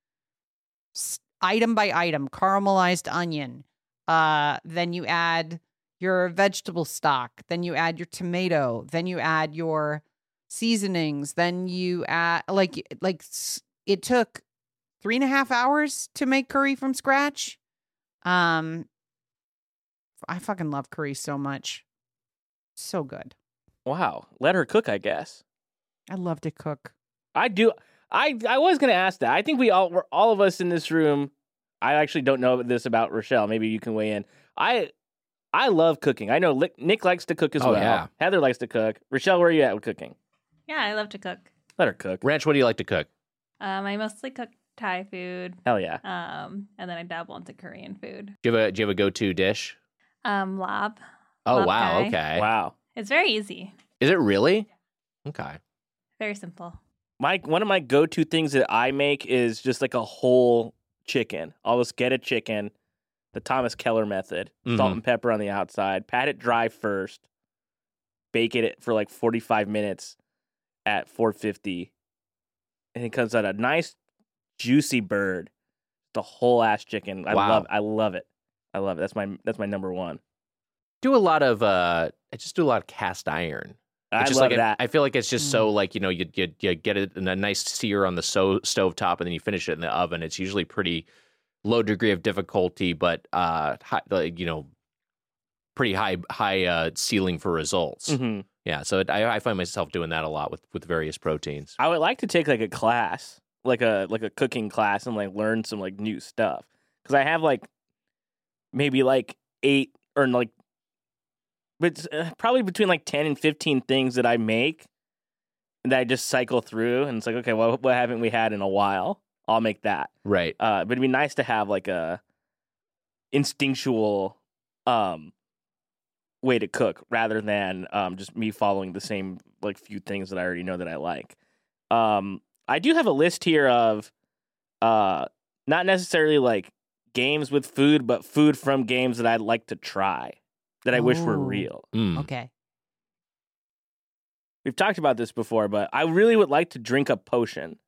item by item, caramelized onion. Then you add your vegetable stock, then you add your tomato, then you add your seasonings, then you add it took 3.5 hours to make curry from scratch. I fucking love curry so much. So good. Wow. Let her cook, I guess. I love to cook. I do. I was going to ask that. I think all of us in this room, I actually don't know this about Rochelle. Maybe you can weigh in. I love cooking. I know Nick likes to cook as well. Yeah. Heather likes to cook. Rochelle, where are you at with cooking? Yeah, I love to cook. Let her cook. Ranch, what do you like to cook? I mostly cook Thai food. Hell yeah. And then I dabble into Korean food. Do you have a go-to dish? Lab. Oh, lab wow. curry. Okay. Wow. It's very easy. Is it really? Yeah. Okay. Very simple. One of my go-to things that I make is just a whole chicken. I'll just get a chicken, the Thomas Keller method, salt and pepper on the outside, pat it dry first, bake it for 45 minutes at 450, and it comes out a nice juicy bird, the whole ass chicken. I love it. That's my number one. I just do a lot of cast iron. I love that. I feel like it's just so you get it in a nice sear on the stove top, and then you finish it in the oven. It's usually pretty low degree of difficulty, but pretty high ceiling for results. Mm-hmm. Yeah, so I find myself doing that a lot with various proteins. I would like to take a class, like a cooking class, and learn some new stuff, because I have maybe 8 or but probably between 10 and 15 things that I make that I just cycle through, and it's okay, well, what haven't we had in a while? I'll make that. Right. But it'd be nice to have a instinctual way to cook rather than just me following the same few things that I already know that I like. I do have a list here of not necessarily games with food, but food from games that I'd like to try that I wish were real. Okay. We've talked about this before, but I really would like to drink a potion.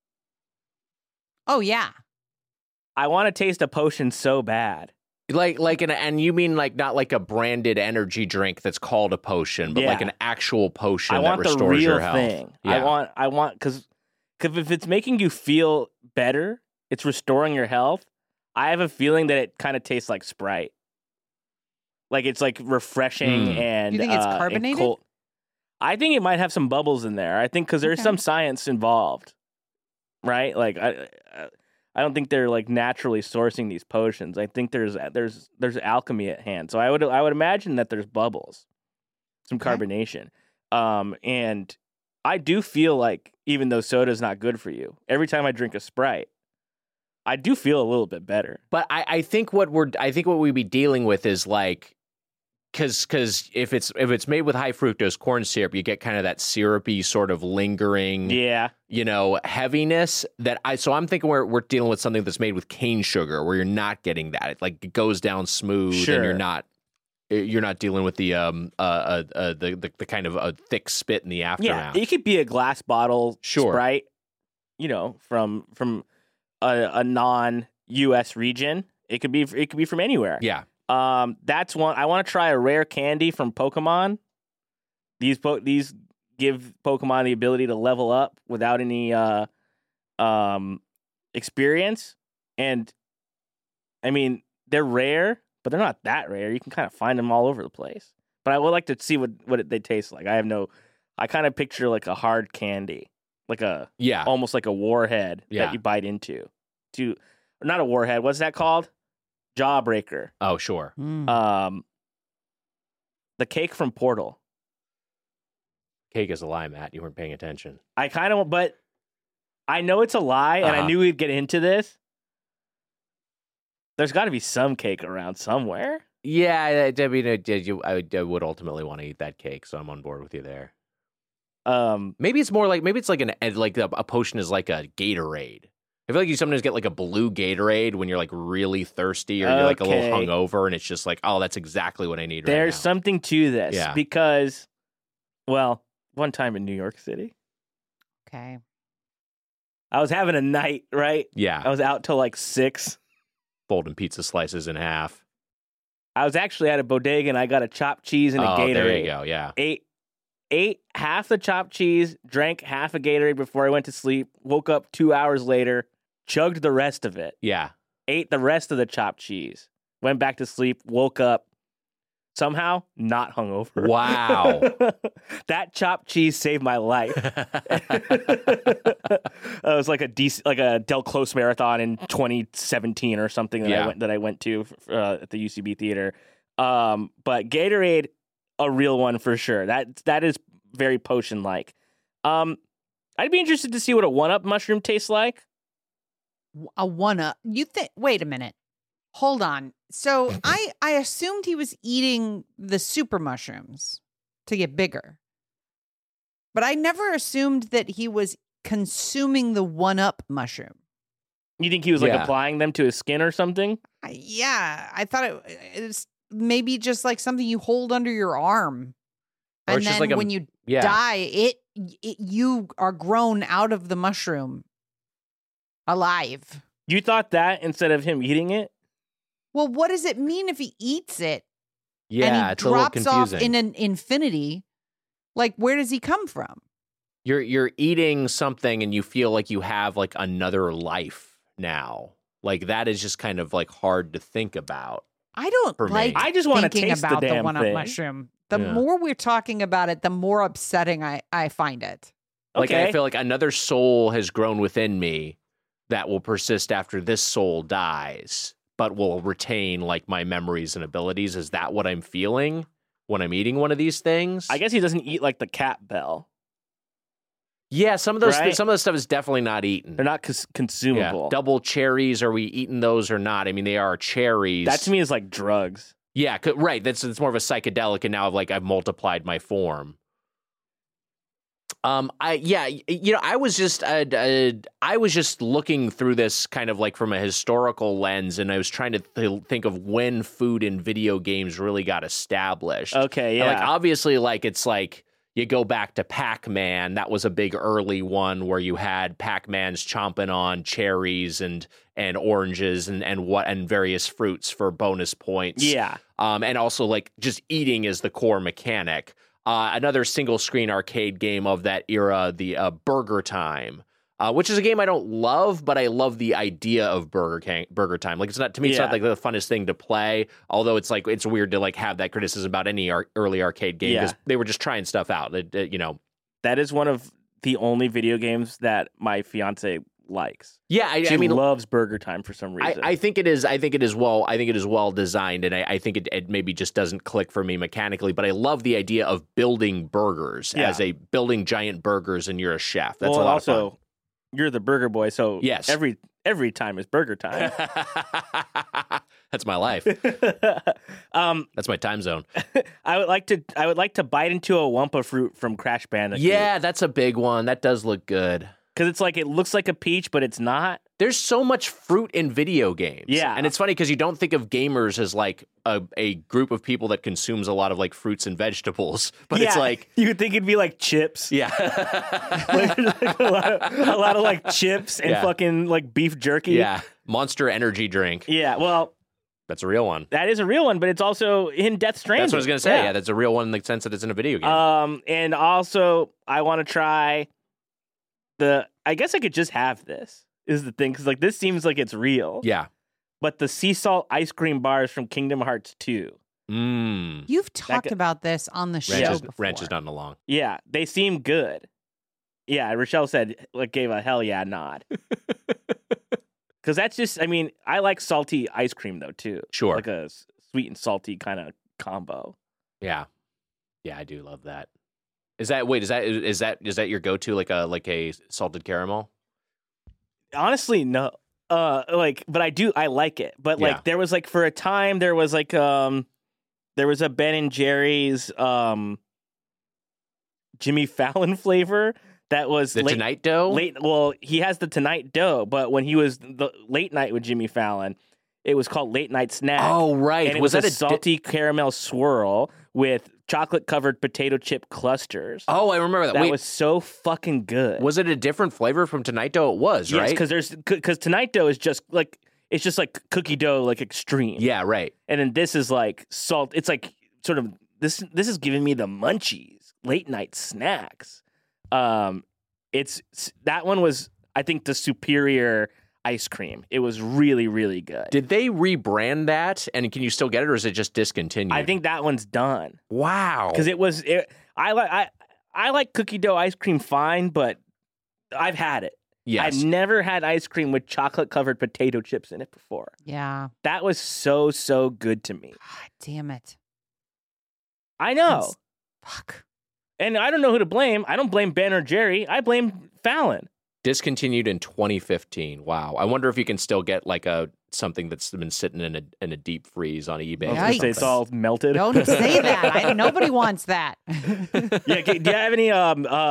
Oh, yeah. I want to taste a potion so bad. And you mean not a branded energy drink that's called a potion, but an actual potion that restores your health. Thing. Yeah. I want because if it's making you feel better, it's restoring your health. I have a feeling that it kind of tastes like Sprite. It's refreshing and you think it's carbonated? Cold. I think it might have some bubbles in there. I think because there's some science involved, right? I don't think they're naturally sourcing these potions. I think there's alchemy at hand. So I would imagine that there's bubbles, some carbonation, and I do feel even though soda's not good for you, every time I drink a Sprite, I do feel a little bit better. But I think what we'd be dealing with is Because if it's made with high fructose corn syrup, you get kind of that syrupy sort of lingering, heaviness so I'm thinking we're dealing with something that's made with cane sugar where you're not getting that. It goes down smooth and you're not dealing with the kind of a thick spit in the aftermath. Yeah, it could be a glass bottle Sprite, from a non-US region. It could be from anywhere. Yeah. That's one. I want to try a rare candy from Pokemon. These give Pokemon the ability to level up without any experience. And I mean, they're rare, but they're not that rare. You can kind of find them all over the place. But I would like to see what they taste like. I kind of picture like a hard candy, like almost like a warhead that you bite into. Not a warhead. What's that called? Jawbreaker. Oh, sure. The cake from Portal. Cake is a lie, Matt. You weren't paying attention. But I know it's a lie, and I knew we'd get into this. There's got to be some cake around somewhere. Yeah, I mean, I would ultimately want to eat that cake, so I'm on board with you there. Maybe it's like a potion is like a Gatorade. I feel like you sometimes get like a blue Gatorade when you're like really thirsty or you're like a little hungover, and it's just like, oh, that's exactly what I need right now. There's something to this because, well, one time in New York City. Okay. I was having a night, right? Yeah. I was out till like 6. Folding pizza slices in half. I was actually at a bodega and I got a chopped cheese and a Gatorade. There you go, yeah. Ate half the chopped cheese, drank half a Gatorade before I went to sleep, woke up 2 hours later, chugged the rest of it. Yeah. Ate the rest of the chopped cheese. Went back to sleep, woke up, somehow not hungover. Wow. That chopped cheese saved my life. It was like a Del Close marathon in 2017 or something that I went to at the UCB theater. But Gatorade, a real one for sure. That is very potion-like. I'd be interested to see what a 1-Up mushroom tastes like. A 1-Up? Wait a minute. Hold on. So I assumed he was eating the super mushrooms to get bigger. But I never assumed that he was consuming the 1-Up mushroom. You think he was like applying them to his skin or something? I thought it was maybe just like something you hold under your arm. Or and then when you die, you are grown out of the mushroom alive. You thought that instead of him eating it? Well, what does it mean if he eats it? Yeah, and he it's a little drops off confusing. in an infinity. Like, where does he come from? You're eating something and you feel like you have like another life now. Like that is just kind of like hard to think about. I don't like I just want to thinking taste about the the damn 1-Up thing. mushroom. The more we're talking about it, the more upsetting I find it. Like I feel like another soul has grown within me that will persist after this soul dies, but will retain like my memories and abilities. Is that what I'm feeling when I'm eating one of these things? I guess he doesn't eat like the cat bell. Yeah, some of the stuff is definitely not eaten. They're not consumable. Yeah. Double cherries, are we eating those or not? I mean, they are cherries. That to me is like drugs. Yeah, right. It's more of a psychedelic, and now I've multiplied my form. I was just looking through this kind of like from a historical lens, and I was trying to think of when food in video games really got established. Okay, yeah. And like obviously, like it's like you go back to Pac-Man. That was a big early one where you had Pac-Man's chomping on cherries and oranges and various fruits for bonus points. Yeah. And also like just eating is the core mechanic. Another single screen arcade game of that era, the Burger Time, which is a game I don't love, but I love the idea of Burger Time. Like it's not like the funnest thing to play, although it's weird to like have that criticism about any early arcade game because they were just trying stuff out. That is one of the only video games that my fiance likes. Yeah, I mean, loves Burger Time for some reason. I think it is well designed, and I think it maybe just doesn't click for me mechanically. But I love the idea of building burgers building giant burgers, and you're a chef. That's a lot of fun. You're the burger boy, so yes, every time is Burger Time. That's my life. That's my time zone. I would like to bite into a Wumpa fruit from Crash Bandicoot. Yeah, that's a big one. That does look good. Because it's like, it looks like a peach, but it's not. There's so much fruit in video games. Yeah. And it's funny because you don't think of gamers as like a group of people that consumes a lot of like fruits and vegetables. But it's like... You would think it'd be like chips. Yeah. like a lot of like chips and fucking like beef jerky. Yeah. Monster Energy drink. Yeah, well... That's a real one. That is a real one, but it's also in Death Stranding. That's what I was going to say. Yeah, that's a real one in the sense that it's in a video game. And also, I want to try I guess I could just have this, is the thing. Because like, this seems like it's real. Yeah. But the sea salt ice cream bars from Kingdom Hearts 2. You've talked about this on the show before. Ranch is nothing along. Yeah, they seem good. Yeah, Rochelle said, like, gave a hell yeah nod. Because that's just, I mean, I like salty ice cream, though, too. Sure. Like a sweet and salty kind of combo. Yeah. Yeah, I do love that. Is that your go-to, like a salted caramel? Honestly, no. But I like it. But like, there was like, for a time, there was like, there was a Ben and Jerry's Jimmy Fallon flavor that was the Tonight Dough. Well, he has the Tonight Dough, but when he was the late night with Jimmy Fallon, it was called Late Night Snack. Oh, right. And it was that a salty caramel swirl with chocolate-covered potato chip clusters. Oh, I remember that. That was so fucking good. Was it a different flavor from Tonight Dough? It was, right? Yes, because Tonight Dough is just like, it's just like cookie dough, like extreme. Yeah, right. And then this is like salt. It's like sort of this is giving me the munchies, late night snacks. It's that one was, I think, the superior ice cream. It was really, really good. Did they rebrand that? And can you still get it, or is it just discontinued? I think that one's done. Wow. Because I like cookie dough ice cream fine, but I've had it. Yes. I've never had ice cream with chocolate-covered potato chips in it before. Yeah. That was so good to me. God damn it. I know. Fuck. And I don't know who to blame. I don't blame Ben or Jerry. I blame Fallon. Discontinued in 2015. Wow. I wonder if you can still get like something that's been sitting in a deep freeze on eBay. I was gonna say it's all melted. Don't say that. Nobody wants that. Yeah. Do you have any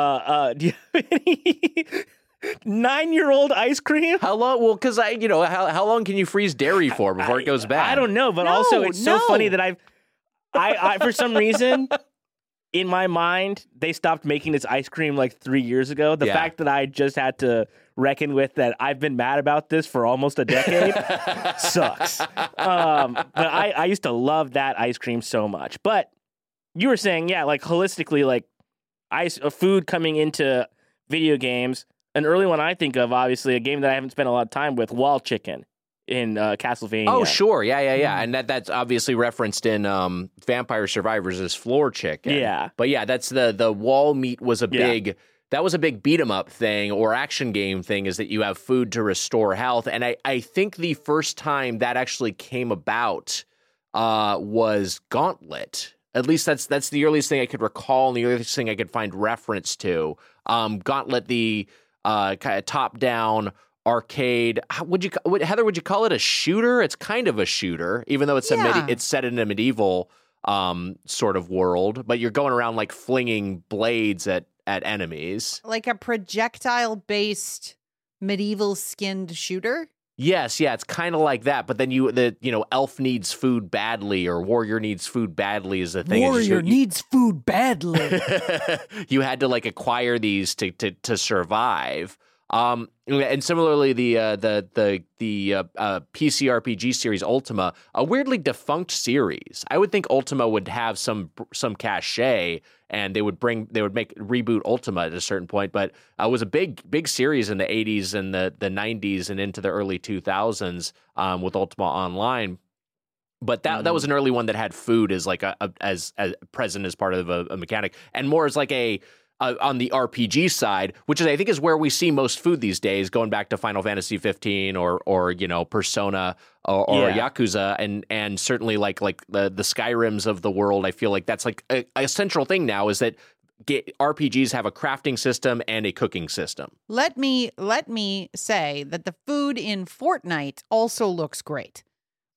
9-year-old ice cream? How long? Well, because how long can you freeze dairy for before it goes bad? I don't know, but also it's so funny that I for some reason, in my mind, they stopped making this ice cream like 3 years ago. The fact that I just had to reckon with that I've been mad about this for almost a decade sucks. But I used to love that ice cream so much. But you were saying, yeah, like holistically, like food coming into video games. An early one I think of, obviously, a game that I haven't spent a lot of time with, Wall Chicken in Castlevania. Oh, sure. Yeah. And that's obviously referenced in Vampire Survivors as floor chicken. Yeah. But yeah, that's the wall meat was a big... That was a big beat-em-up thing or action game thing, is that you have food to restore health. And I think the first time that actually came about was Gauntlet. At least that's the earliest thing I could recall and the earliest thing I could find reference to. Gauntlet, the kind of top-down arcade. Heather, would you call it a shooter? It's kind of a shooter, even though it's it's set in a medieval sort of world. But you're going around like flinging blades at enemies, like a projectile-based medieval-skinned shooter. Yes, yeah, it's kind of like that. But then elf needs food badly, or warrior needs food badly is the thing. Warrior needs food badly. You had to like acquire these to survive. And similarly, the PC RPG series Ultima, a weirdly defunct series. I would think Ultima would have some cachet, and they would reboot Ultima at a certain point. But it was a big series in the 80s and the 90s and into the early 2000s with Ultima Online. But that was an early one that had food as like as present as part of a mechanic, and more as like on the RPG side, which I think is where we see most food these days, going back to Final Fantasy 15 or Persona or Yakuza, and certainly like the Skyrims of the world. I feel like that's like a central thing now, is that RPGs have a crafting system and a cooking system. Let me say that the food in Fortnite also looks great.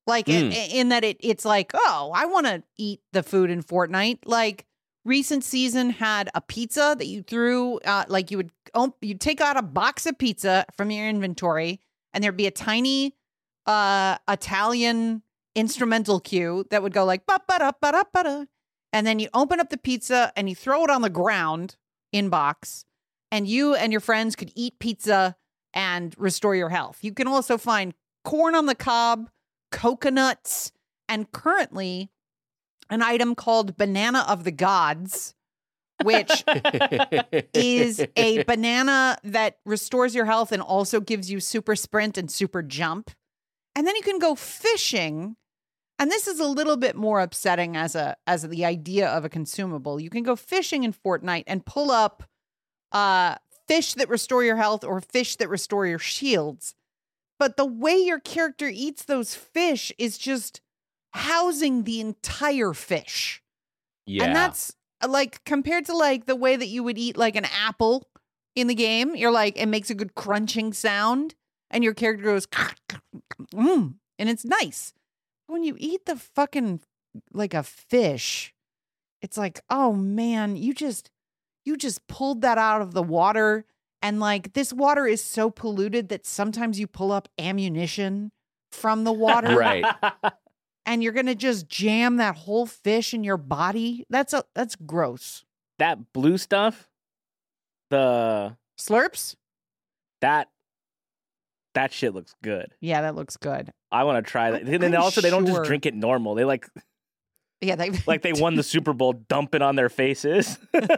Like in that it's like, oh, I want to eat the food in Fortnite. Like recent season had a pizza that you threw, like you'd take out a box of pizza from your inventory, and there'd be a tiny Italian instrumental cue that would go like ba ba da ba da ba da, and then you open up the pizza and you throw it on the ground in box, and you and your friends could eat pizza and restore your health. You can also find corn on the cob, coconuts, and currently an item called Banana of the Gods, which is a banana that restores your health and also gives you super sprint and super jump. And then you can go fishing. And this is a little bit more upsetting as the idea of a consumable. You can go fishing in Fortnite and pull up fish that restore your health or fish that restore your shields. But the way your character eats those fish is just housing the entire fish. Yeah. And that's like compared to like the way that you would eat like an apple in the game. You're like, it makes a good crunching sound and your character goes, and it's nice. When you eat the fucking like a fish, it's like, oh man, you just pulled that out of the water. And like this water is so polluted that sometimes you pull up ammunition from the water. Right. And you're going to just jam that whole fish in your body. That's gross. That blue stuff, the slurps, that shit looks good. Yeah, that looks good. I want to try that. And then also, they don't just drink it normal. They like they won the Super Bowl, dump it on their faces.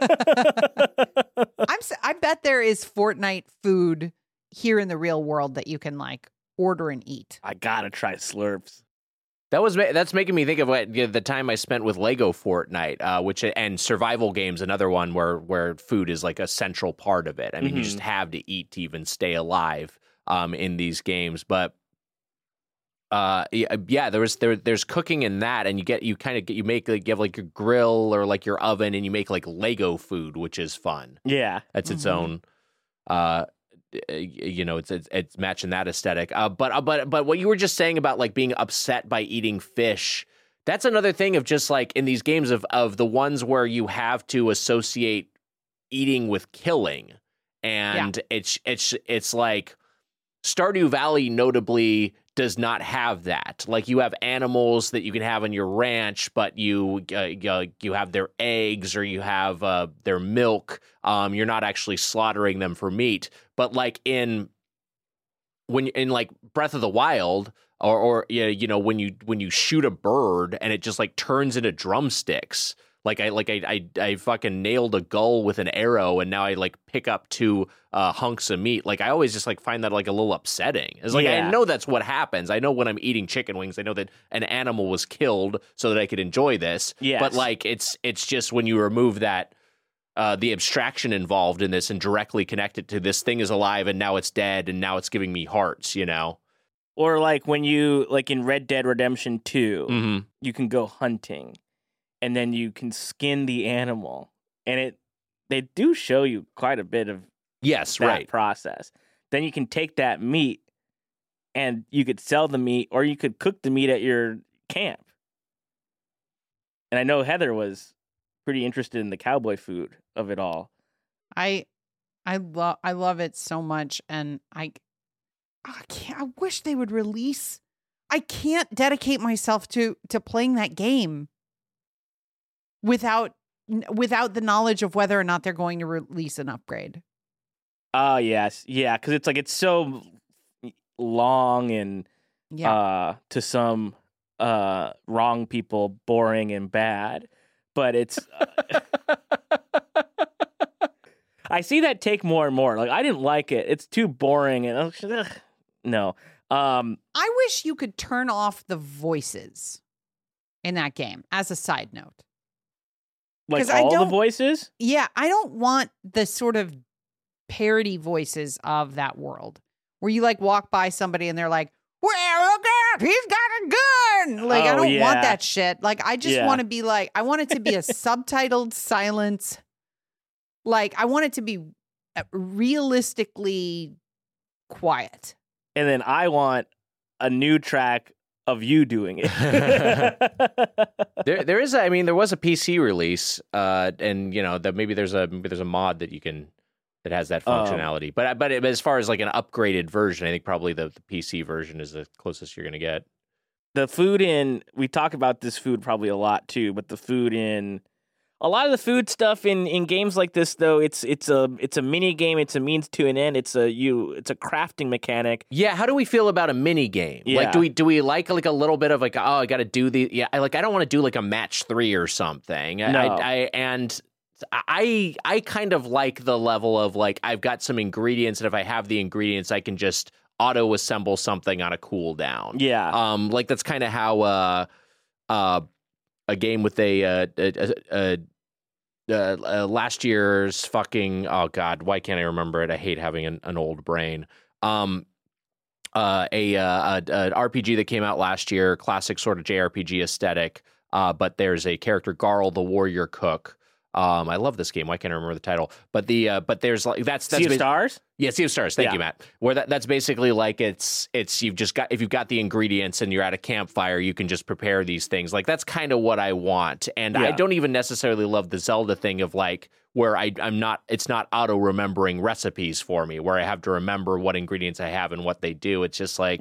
I bet there is Fortnite food here in the real world that you can like order and eat. I gotta try slurps. That's making me think of the time I spent with Lego Fortnite, and survival games, another one where food is like a central part of it. I mean, you just have to eat to even stay alive in these games. But there's cooking in that, and you make like you have like your grill or like your oven, and you make like Lego food, which is fun. Yeah, that's its own. It's matching that aesthetic. But what you were just saying about like being upset by eating fish, that's another thing of just like in these games of the ones where you have to associate eating with killing, and it's like Stardew Valley notably does not have that. Like you have animals that you can have on your ranch, but you have their eggs or you have their milk. You're not actually slaughtering them for meat. But like in like Breath of the Wild, or when you shoot a bird and it just like turns into drumsticks. I fucking nailed a gull with an arrow, and now I like pick up 2 hunks of meat. Like I always just like find that like a little upsetting. It's like I know that's what happens. I know when I'm eating chicken wings, I know that an animal was killed so that I could enjoy this. Yes. But like it's just when you remove that the abstraction involved in this and directly connect it to this thing is alive and now it's dead and now it's giving me hearts, you know. Or like when you like in Red Dead Redemption 2, you can go hunting. And then you can skin the animal, and they do show you quite a bit of that process. Then you can take that meat, and you could sell the meat, or you could cook the meat at your camp. And I know Heather was pretty interested in the cowboy food of it all. I love it so much, and I wish they would release. I can't dedicate myself to playing that game without the knowledge of whether or not they're going to release an upgrade. Oh, yes. Yeah, because it's so long and to some wrong people, boring and bad. But it's... I see that take more and more. Like, I didn't like it. It's too boring. And no. I wish you could turn off the voices in that game, as a side note. Like all the voices? Yeah, I don't want the sort of parody voices of that world where you like walk by somebody and they're like, well, look out, he's got a gun. Like, I don't want that shit. Like, I just want to be like, I want it to be a subtitled silence. Like, I want it to be realistically quiet. And then I want a new track of you doing it. There is, there was a PC release, and that maybe there's a mod that that has that functionality. But as far as like an upgraded version, I think probably the PC version is the closest you're going to get. The food we talk about this food probably a lot too, but the food a lot of the food stuff in games like this, though, it's a mini game. It's a means to an end. It's a crafting mechanic. Yeah. How do we feel about a mini game? Yeah. Like, do we like a little bit of like, oh, I got to do the I don't want to do like a match 3 or something. No. I kind of like the level of like I've got some ingredients, and if I have the ingredients, I can just auto assemble something on a cooldown. Yeah. Like that's kind of how a game with last year's fucking, oh god, why can't I remember it? I hate having an old brain. An RPG that came out last year, classic sort of JRPG aesthetic. But there's a character, Garl, the warrior cook. I love this game. Why can't I remember the title? But there's like that's Sea of Stars? Yeah, Sea of Stars. Thank you, Matt. Where that's basically like it's if you've got the ingredients and you're at a campfire, you can just prepare these things. Like that's kind of what I want. And I don't even necessarily love the Zelda thing of like where it's not auto remembering recipes for me, where I have to remember what ingredients I have and what they do. It's just like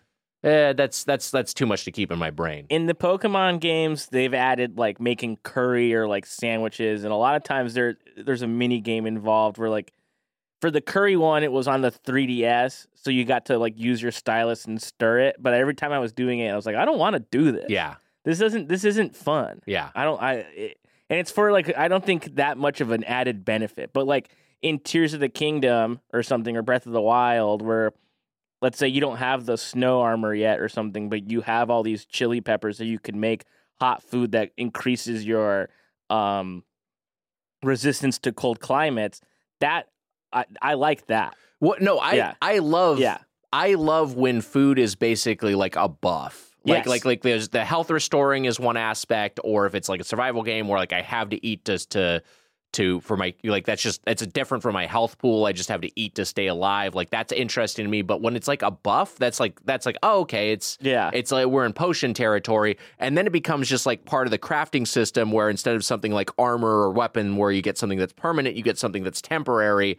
that's too much to keep in my brain. In the Pokemon games, they've added like making curry or like sandwiches, and a lot of times there's a mini game involved where like for the curry one, it was on the 3DS, so you got to like use your stylus and stir it. But every time I was doing it, I was like, I don't want to do this. Yeah, this isn't fun. Yeah, and it's for like I don't think that much of an added benefit. But like in Tears of the Kingdom or something, or Breath of the Wild, where let's say you don't have the snow armor yet or something, but you have all these chili peppers that you can make hot food that increases your resistance to cold climates. That I like that. What? No, I love when food is basically like a buff. Like there's the health restoring is one aspect, or if it's like a survival game where like I have to eat for my, like it's different from my health pool. I just have to eat to stay alive. Like that's interesting to me. But when it's like a buff, that's like oh, okay, it's like we're in potion territory, and then it becomes just like part of the crafting system where instead of something like armor or weapon where you get something that's permanent, you get something that's temporary.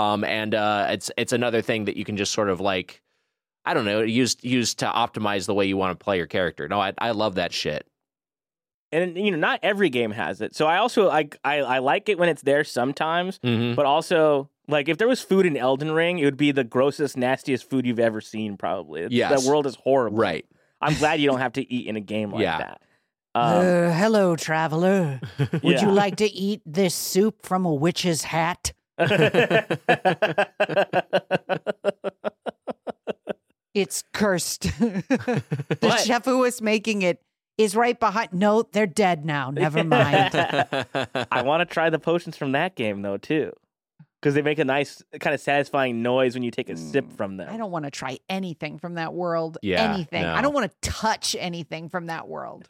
It's another thing that you can just sort of like, I don't know, use to optimize the way you want to play your character. No, I love that shit. And not every game has it. So I also I like it when it's there sometimes, but also like if there was food in Elden Ring, it would be the grossest, nastiest food you've ever seen. Probably. Yes. That world is horrible. Right. I'm glad you don't have to eat in a game like that. Hello, traveler. Would you like to eat this soup from a witch's hat? It's cursed. The chef who was making it is right behind. No, they're dead now. Never mind. I want to try the potions from that game, though, too. Because they make a nice, kind of satisfying noise when you take a sip from them. I don't want to try anything from that world. Yeah, anything. no. I don't want to touch anything from that world.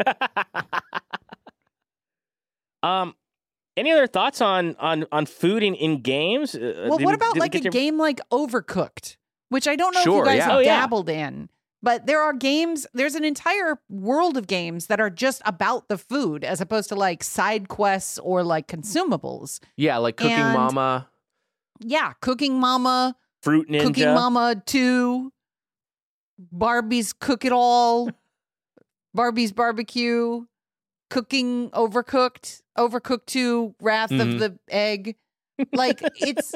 Any other thoughts on food in games? Well, what about like a game like Overcooked? Which I don't know if you guys have dabbled in. But there's an entire world of games that are just about the food as opposed to like side quests or like consumables. Yeah, like Cooking Mama. Yeah, Cooking Mama. Fruit Ninja. Cooking Mama 2. Barbie's Cook It All. Barbie's Barbecue. Cooking Overcooked. Overcooked 2. Wrath of the Egg. Like it's...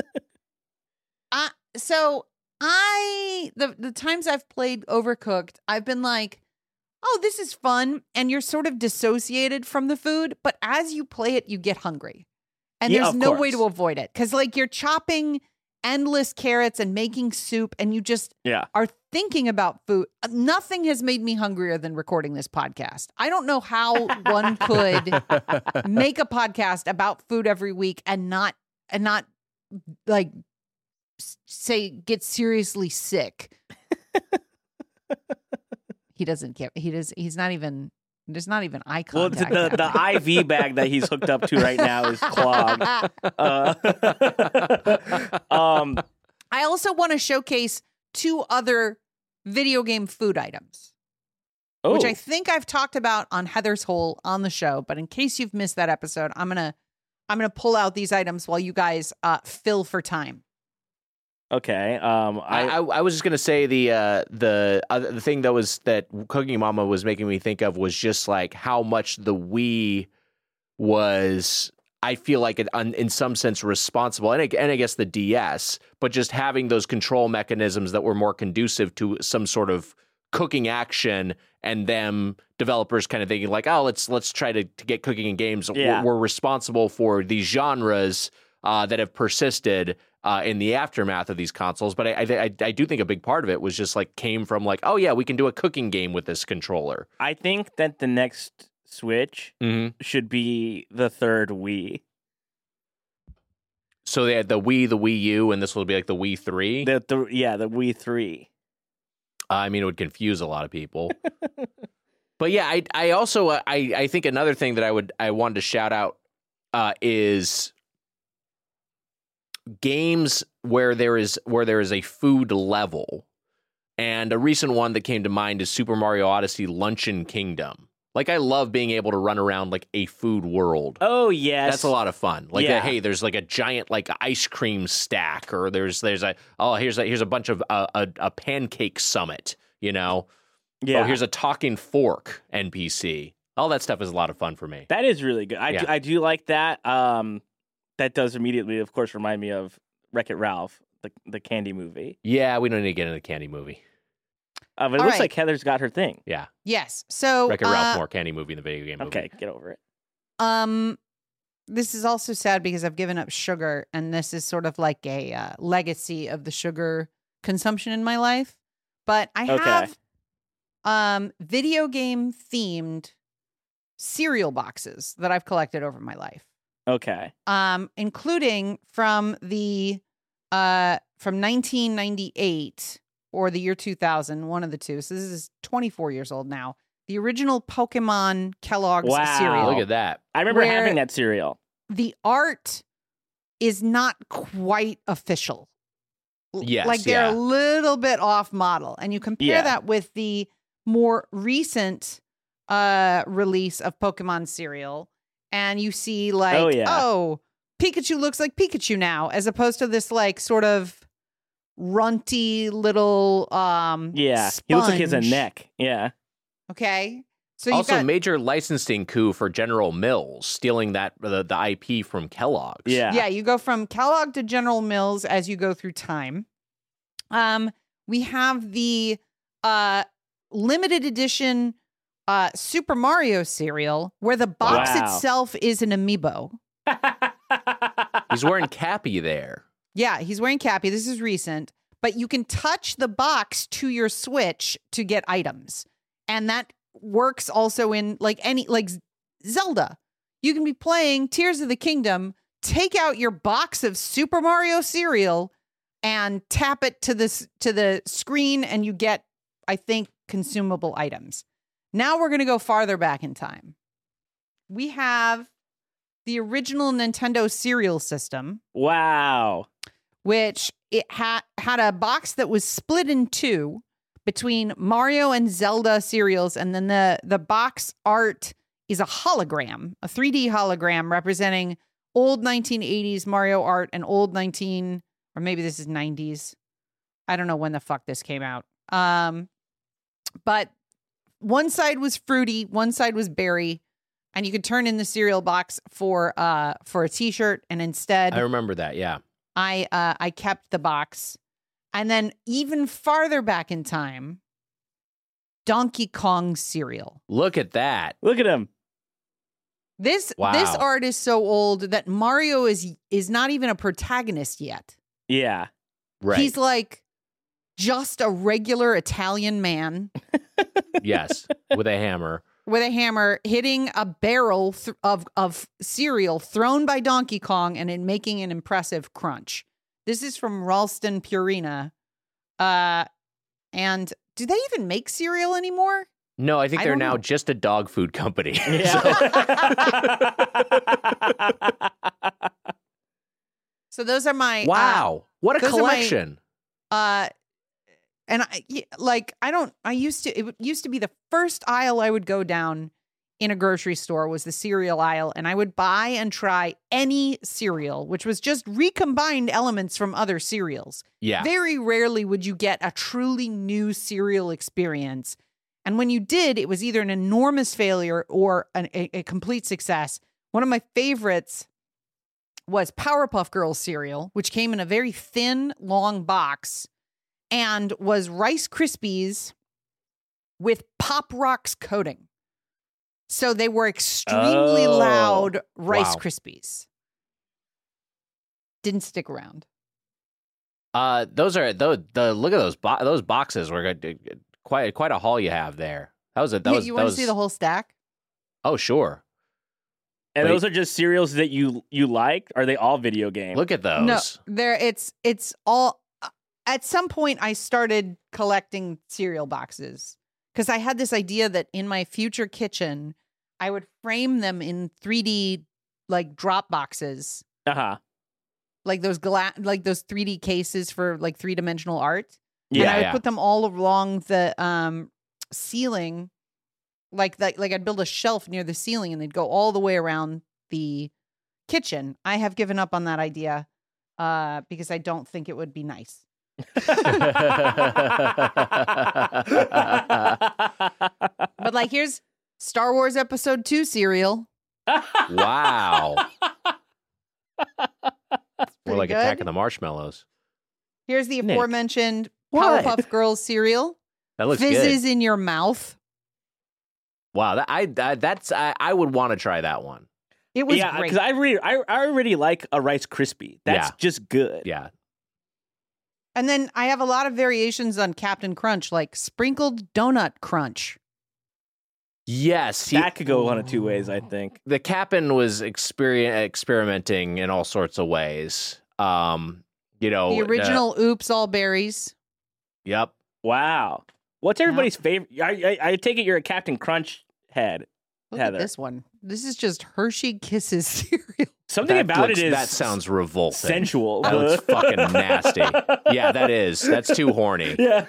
The times I've played Overcooked, I've been like, oh, this is fun. And you're sort of dissociated from the food. But as you play it, you get hungry. And there's no way to avoid it. Because like you're chopping endless carrots and making soup and you just are thinking about food. Nothing has made me hungrier than recording this podcast. I don't know how one could make a podcast about food every week and not like say get seriously sick. He doesn't care. He's not even. There's not even eye contact. Well, the IV bag that he's hooked up to right now is clogged. I also want to showcase 2 other video game food items. which Oh. I think I've talked about on Heather's Hole on the show. But in case you've missed that episode, I'm gonna pull out these items while you guys fill for time. Okay. I was just gonna say the thing that Cooking Mama was making me think of was just like how much the Wii was. I feel like in some sense responsible, and I guess the DS, but just having those control mechanisms that were more conducive to some sort of cooking action, and them developers kind of thinking like, oh, let's try to get cooking in games. Yeah. We're responsible for these genres that have persisted in the aftermath of these consoles. But I do think a big part of it was just like came from like, oh yeah, we can do a cooking game with this controller. I think that the next Switch should be the third Wii. So they had the Wii, the Wii U, and this will be like the Wii 3. The Wii 3. I mean, it would confuse a lot of people. But yeah, I also I think another thing that I wanted to shout out is games where there is a food level. And a recent one that came to mind is Super Mario Odyssey Luncheon Kingdom. Like, I love being able to run around like a food world. Oh, yes. That's a lot of fun. Like, Yeah. hey, there's like a giant like ice cream stack, or here's a bunch of a pancake summit, you know? Yeah. Oh, here's a talking fork NPC. All that stuff is a lot of fun for me. That is really good. Yeah. I do like that. That does immediately, of course, remind me of Wreck-It Ralph, the candy movie. Yeah, we don't need to get into the candy movie. But it All looks right. like Heather's got her thing. Yeah. Yes. So Wreck-It Ralph more candy movie than the video game movie. Okay, get over it. This is also sad because I've given up sugar, and this is sort of like a legacy of the sugar consumption in my life. But I have video game themed cereal boxes that I've collected over my life. Okay. Including from 1998 or the year 2000, one of the two. So this is 24 years old now. The original Pokemon Kellogg's Wow. cereal. Look at that. I remember Where- having that cereal. The art is not quite official. Yes, Like they're yeah. a little bit off model. And you compare Yeah. that with the more recent release of Pokemon cereal, and you see like, Oh, yeah. Pikachu looks like Pikachu now, as opposed to this like sort of runty little Yeah. He looks like he has a sponge. neck. Yeah. Okay. So you've Also, got major licensing coup for General Mills, stealing the IP from Kellogg's. Yeah. Yeah, you go from Kellogg to General Mills as you go through time. We have the limited edition Super Mario cereal, where the box Wow. itself is an amiibo. He's wearing Cappy there. Yeah, he's wearing Cappy. This is recent, but you can touch the box to your Switch to get items, and that works also in like Zelda. You can be playing Tears of the Kingdom, take out your box of Super Mario cereal, and tap it to the screen, and you get, I think, consumable items. Now we're going to go farther back in time. We have the original Nintendo cereal system, Wow. which it had a box that was split in two between Mario and Zelda cereals, and then the box art is a hologram, a 3D hologram representing old 1980s Mario art and old or maybe this is 90s. I don't know when the fuck this came out. But one side was fruity, one side was berry, and you could turn in the cereal box for a t-shirt, and instead I remember that, yeah. I kept the box. And then even farther back in time, Donkey Kong cereal. Look at that. Look at him. This Wow. art is so old that Mario is not even a protagonist yet. Yeah. Right. He's like just a regular Italian man Yes, with a hammer. with a hammer hitting a barrel of cereal thrown by Donkey Kong and it making an impressive crunch. This is from Ralston Purina. And do they even make cereal anymore? No, I think I they're don't now know. just a dog food company. So those are my Wow. What a those are my- collection. And it used to be the first aisle I would go down in a grocery store was the cereal aisle, and I would buy and try any cereal, which was just recombined elements from other cereals. Yeah. Very rarely would you get a truly new cereal experience. And when you did, it was either an enormous failure or a complete success. One of my favorites was Powerpuff Girls cereal, which came in a very thin, long box and was Rice Krispies with Pop Rocks coating. So they were extremely loud Rice Krispies. Didn't stick around. Those are the look at those boxes were quite a haul you have there. You want to see the whole stack? Oh, sure. And those are just cereals that you liked? Are they all video games? Look at those. No, it's all. At some point, I started collecting cereal boxes because I had this idea that in my future kitchen, I would frame them in 3D like drop boxes. Like those like those 3D cases for like 3-dimensional art. Yeah, and I would put them all along the ceiling, like I'd build a shelf near the ceiling, and they'd go all the way around the kitchen. I have given up on that idea because I don't think it would be nice. But like, here's Star Wars Episode 2 cereal. Wow. More like good. Attack of the Marshmallows. Here's the Nick. aforementioned What? Powerpuff Girls cereal. That looks Fizzes good. in your mouth. Wow, I would want to try that one. It was yeah, great. because I already like a Rice Krispie. That's just good. Yeah. And then I have a lot of variations on Captain Crunch, like sprinkled donut crunch. Yes, That could go one of two ways, I think. the Cap'n was experimenting in all sorts of ways. The original Oops All Berries. Yep. Wow. What's everybody's favorite? I take it you're a Captain Crunch head, Look Heather. at this one. This is just Hershey Kisses cereal. Something about it is that sounds revolting. sensual. That looks fucking nasty. Yeah, that is. That's too horny. Yeah.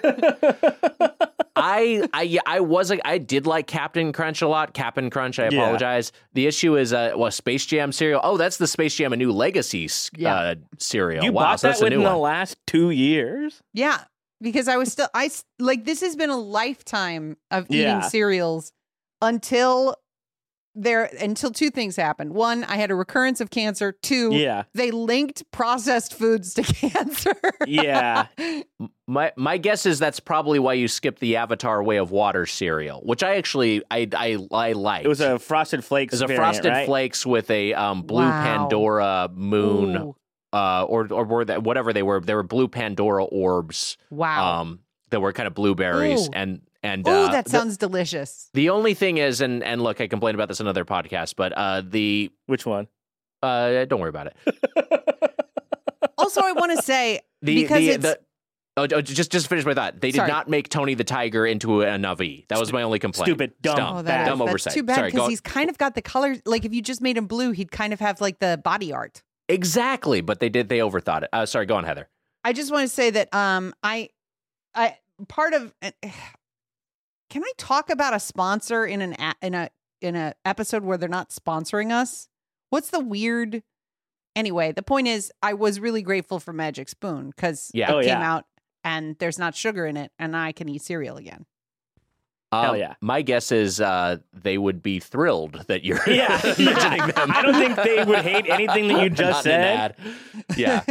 I did like Captain Crunch a lot. Cap'n Crunch, I apologize. The issue is Space Jam cereal. Oh, that's the Space Jam A New Legacy cereal. You Wow, bought so that that's a within new the one. last 2 years? Yeah, because I was still, this has been a lifetime of eating cereals until two things happened. One, I had a recurrence of cancer. Two, they linked processed foods to cancer. Yeah. My guess is that's probably why you skipped the Avatar Way of Water cereal, which I actually I liked. It was a Frosted Flakes. It was a variant, Frosted right? Flakes with a blue Pandora moon, or whatever they were. They were blue Pandora orbs. Wow. That were kind of blueberries and. That sounds delicious. The only thing is, and look, I complained about this in another podcast, but which one? Don't worry about it. Also, I want to say just finish my thought. They did not make Tony the Tiger into a Na'vi. That was my only complaint. Stupid, dumb, bad. Dumb oversight. That's too bad because he's kind of got the color. Like if you just made him blue, he'd kind of have like the body art. Exactly, but they overthought it. Sorry, go on, Heather. I just want to say that I part of. Can I talk about a sponsor in an episode where they're not sponsoring us? What's the weird? Anyway, the point is, I was really grateful for Magic Spoon because it came out and there's not sugar in it, and I can eat cereal again. Hell yeah! My guess is they would be thrilled that you're mentioning them. I don't think they would hate anything that you just said. Yeah.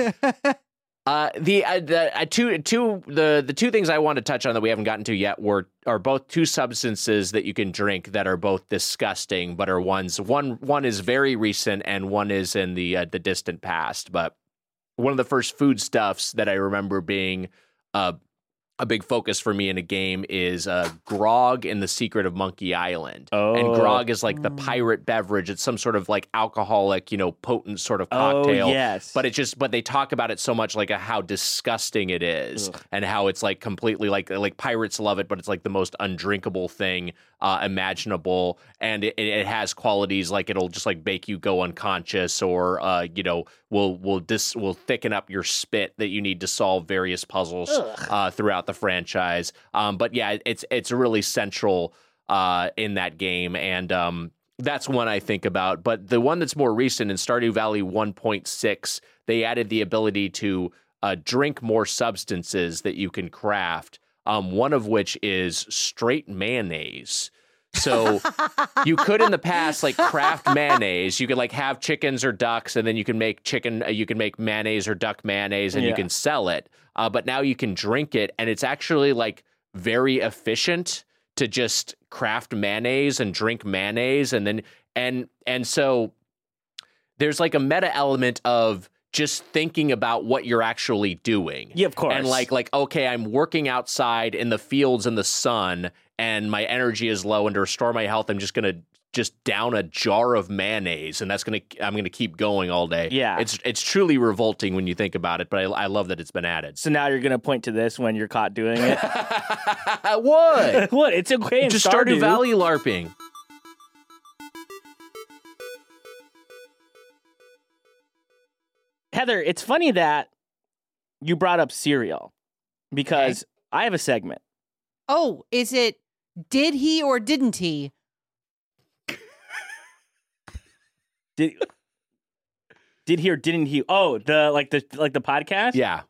The two things I want to touch on that we haven't gotten to yet are both two substances that you can drink that are both disgusting, but are one is very recent and one is in the distant past. But one of the first foodstuffs that I remember being a big focus for me in a game is grog in The Secret of Monkey Island. Oh. And grog is like the pirate beverage. It's some sort of like alcoholic, potent sort of cocktail. Oh, yes. But they talk about it so much like how disgusting it is and how it's like completely like pirates love it, but it's like the most undrinkable thing imaginable. And it has qualities like it'll just like make you go unconscious or, will thicken up your spit that you need to solve various puzzles throughout the the franchise. But yeah, it's really central in that game, and that's one I think about. But the one that's more recent in Stardew Valley 1.6, they added the ability to drink more substances that you can craft. One of which is straight mayonnaise. So you could in the past like craft mayonnaise. You could like have chickens or ducks, and then you can make mayonnaise or duck mayonnaise, and you can sell it. But now you can drink it, and it's actually like very efficient to just craft mayonnaise and drink mayonnaise, and then and so there's like a meta element of just thinking about what you're actually doing. Yeah, of course. And like, okay, I'm working outside in the fields in the sun and my energy is low, and to restore my health, I'm just going to just down a jar of mayonnaise, and I'm going to keep going all day. Yeah. It's truly revolting when you think about it, but I love that it's been added. So now you're going to point to this when you're caught doing it? What? What? It's okay in just Stardew Valley LARPing. Heather, it's funny that you brought up cereal because I have a segment. Oh, is it did he or didn't he? Did he or didn't he? Oh, the podcast? Yeah.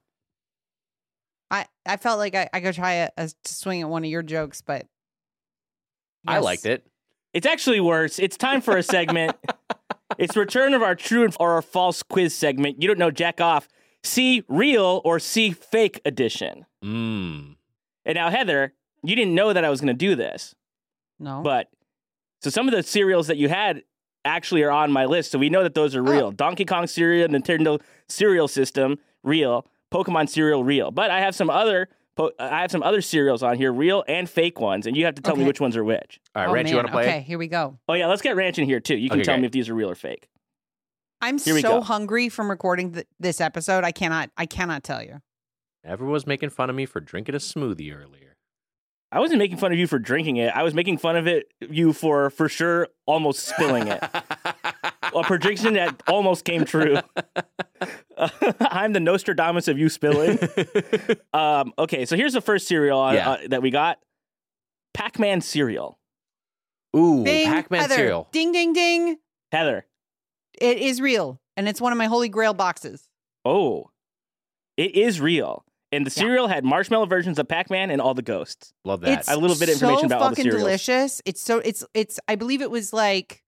I felt like I could try to swing at one of your jokes, but I liked it. It's actually worse. It's time for a segment. It's return of our true or our false quiz segment. You don't know, jack off. See real or see fake edition. Mm. And now, Heather, you didn't know that I was going to do this. No. But so some of the cereals that you had actually are on my list. So we know that those are real. Donkey Kong cereal, Nintendo cereal system, real. Pokemon cereal, real. But I have some other cereals on here, real and fake ones, and you have to tell me which ones are which. All right, Ranch, you want to play? Okay, here we go. Oh yeah, let's get Ranch in here too. You can tell me if these are real or fake. I'm so hungry from recording this episode. I cannot tell you. Everyone was making fun of me for drinking a smoothie earlier. I wasn't making fun of you for drinking it. I was making fun of you for sure almost spilling it. A prediction that almost came true. I'm the Nostradamus of you spilling. Okay, so here's the first cereal that we got. Pac-Man cereal. Ooh, Bing, Pac-Man Heather. cereal. Ding, ding, ding. Heather. It is real, and it's one of my Holy Grail boxes. Oh, it is real. And the cereal had marshmallow versions of Pac-Man and all the ghosts. Love that. A little bit of information about all the cereals. Delicious. It's I believe it was like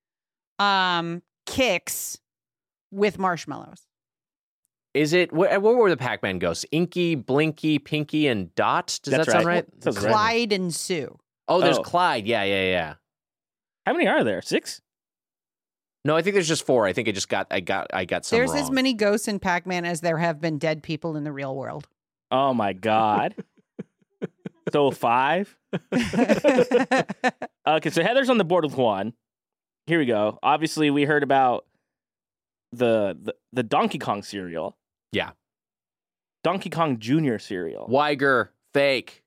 Kix with marshmallows. Is it what were the Pac-Man ghosts? Inky, Blinky, Pinky, and Dot? Does that sound right? Clyde and Sue. Oh, there's Clyde. Yeah. How many are there? 6? No, I think there's just 4. I think I got some There's wrong. as many ghosts in Pac-Man as there have been dead people in the real world. Oh my God. So 5? Okay, so Heather's on the board with 1. Here we go. Obviously, we heard about the Donkey Kong cereal. Yeah. Donkey Kong Jr. cereal. Weiger, fake.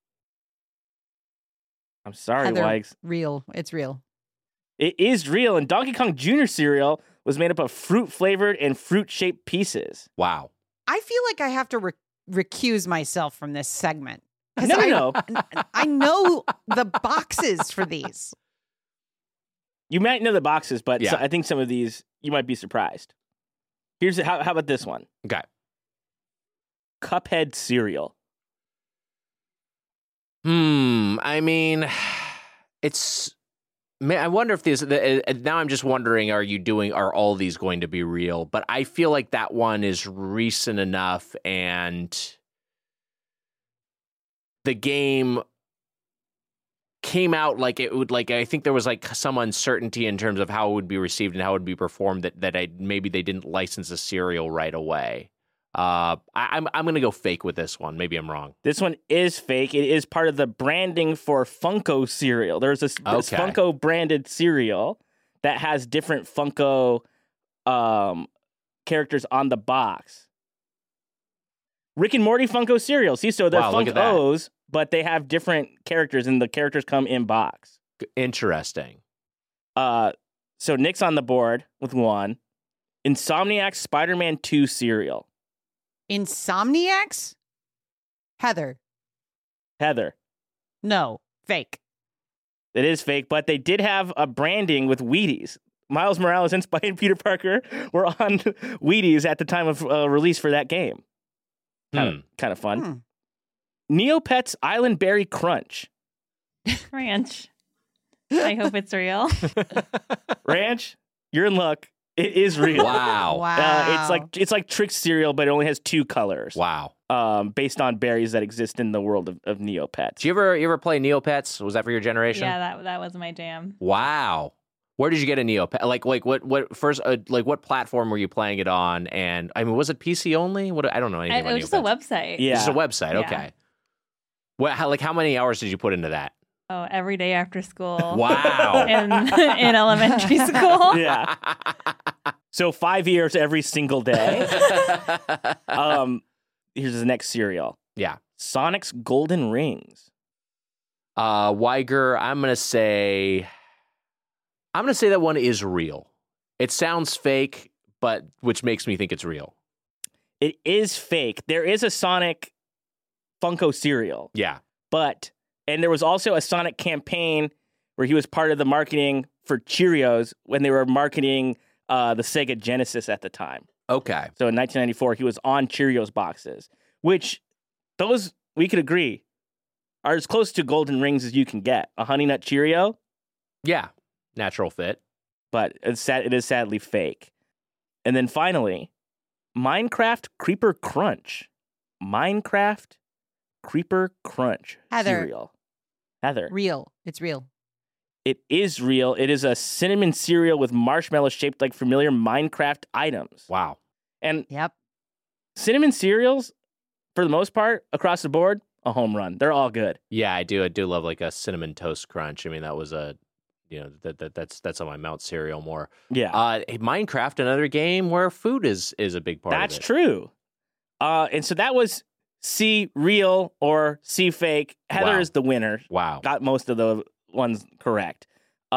I'm sorry, Heather, Wags. Real. It's real. It is real, and Donkey Kong Jr. cereal was made up of fruit-flavored and fruit-shaped pieces. Wow. I feel like I have to recuse myself from this segment. No. I know the boxes for these. You might know the boxes, but I think some of these, you might be surprised. How about this one? Okay. Cuphead cereal. I mean, I wonder if these, now I'm just wondering, are all these going to be real? But I feel like that one is recent enough, and the game came out like it would, like, I think there was like some uncertainty in terms of how it would be received and how it would be performed, that maybe they didn't license a cereal right away. I'm going to go fake with this one. Maybe I'm wrong. This one is fake. It is part of the branding for Funko cereal. There's this Funko branded cereal that has different Funko characters on the box. Rick and Morty Funko cereal. See, so they're Funkos, but they have different characters, and the characters come in box. Interesting. So Nick's on the board with 1. Insomniac Spider-Man 2 cereal. Insomniacs? Heather, Heather. No, fake. It is fake, but they did have a branding with Wheaties. Miles Morales and Peter Parker were on Wheaties at the time of release for that game. Kind of fun. Neopets Island Berry Crunch. Ranch. I hope it's real. Ranch, you're in luck. It is real. Wow. It's like Trix cereal, but it only has 2 colors. Wow. Based on berries that exist in the world of Neopets. Did you ever play Neopets? Was that for your generation? Yeah, that was my jam. Wow. Where did you get a Neopet? Like what first? What platform were you playing it on? And I mean, was it PC only? I don't know anything about Neopets. It was just a website. Yeah, just a website. Yeah. Okay. How many hours did you put into that? Oh, every day after school. Wow. in elementary school. Yeah. So 5 years every single day. Here's the next cereal. Yeah. Sonic's Golden Rings. Weiger, I'm gonna say that one is real. It sounds fake, but which makes me think it's real. It is fake. There is a Sonic Funko cereal. Yeah. And there was also a Sonic campaign where he was part of the marketing for Cheerios when they were marketing the Sega Genesis at the time. Okay. So in 1994, he was on Cheerios boxes, which those, we could agree, are as close to Golden Rings as you can get. A Honey Nut Cheerio. Yeah. Natural fit. But it is sadly fake. And then finally, Minecraft Creeper Crunch. Minecraft Creeper Crunch cereal. Heather. Real. It's real. It is real. It is a cinnamon cereal with marshmallows shaped like familiar Minecraft items. Wow. And Yep. cinnamon cereals, for the most part, across the board, a home run. They're all good. Yeah, I do love like a cinnamon toast crunch. I mean, that was that's on my Mount cereal more. Yeah. Minecraft, another game where food is a big part of it. That's true. And so that was C real or C fake. Heather Wow. is the winner. Wow. Got most of the ones correct.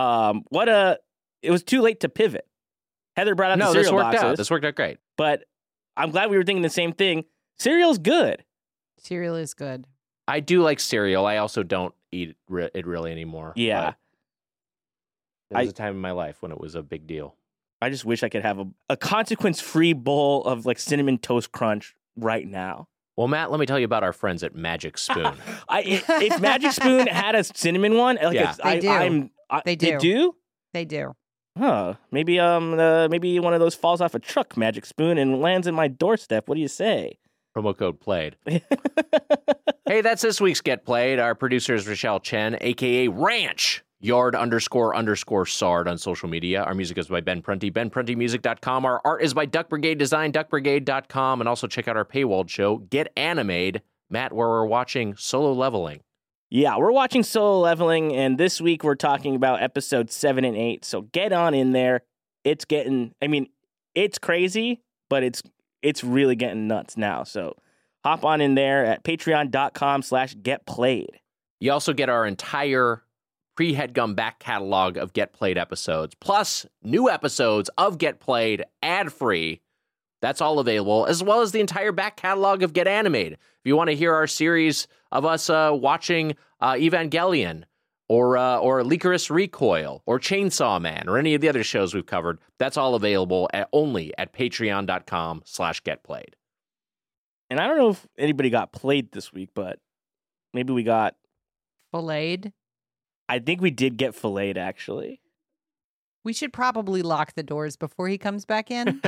It was too late to pivot. Heather brought out the cereal this worked boxes. out. This worked out great. But I'm glad we were thinking the same thing. Cereal's good. Cereal is good. I do like cereal. I also don't eat it really anymore. Yeah. But there was a time in my life when it was a big deal. I just wish I could have a consequence-free bowl of like Cinnamon Toast Crunch right now. Well, Matt, let me tell you about our friends at Magic Spoon. If Magic Spoon had a cinnamon one, like Yeah. They do. They do. do? They do. Huh. Maybe one of those falls off a truck, Magic Spoon, and lands in my doorstep. What do you say? Promo code PLAYED. Hey, that's this week's Get Played. Our producer is Rochelle Chen, a.k.a. Ranch. Yard__Sard on social media. Our music is by Ben Prunty, benpruntymusic.com. Our art is by Duck Brigade Design, duckbrigade.com. And also check out our paywalled show, Get Animated, Matt, where we're watching Solo Leveling. Yeah, we're watching Solo Leveling, and this week we're talking about episodes 7 and 8. So get on in there. It's crazy, but it's really getting nuts now. So hop on in there at patreon.com/getplayed. You also get our entire pre-HeadGum back catalog of Get Played episodes, plus new episodes of Get Played ad-free. That's all available, as well as the entire back catalog of Get Animated. If you want to hear our series of us watching Evangelion or Licorice Recoil or Chainsaw Man or any of the other shows we've covered, that's all available only at patreon.com/getplayed. And I don't know if anybody got played this week, but maybe we got... Filleted. I think we did get filleted, actually. We should probably lock the doors before he comes back in.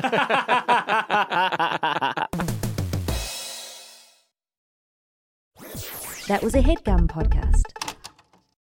That was a HeadGum podcast.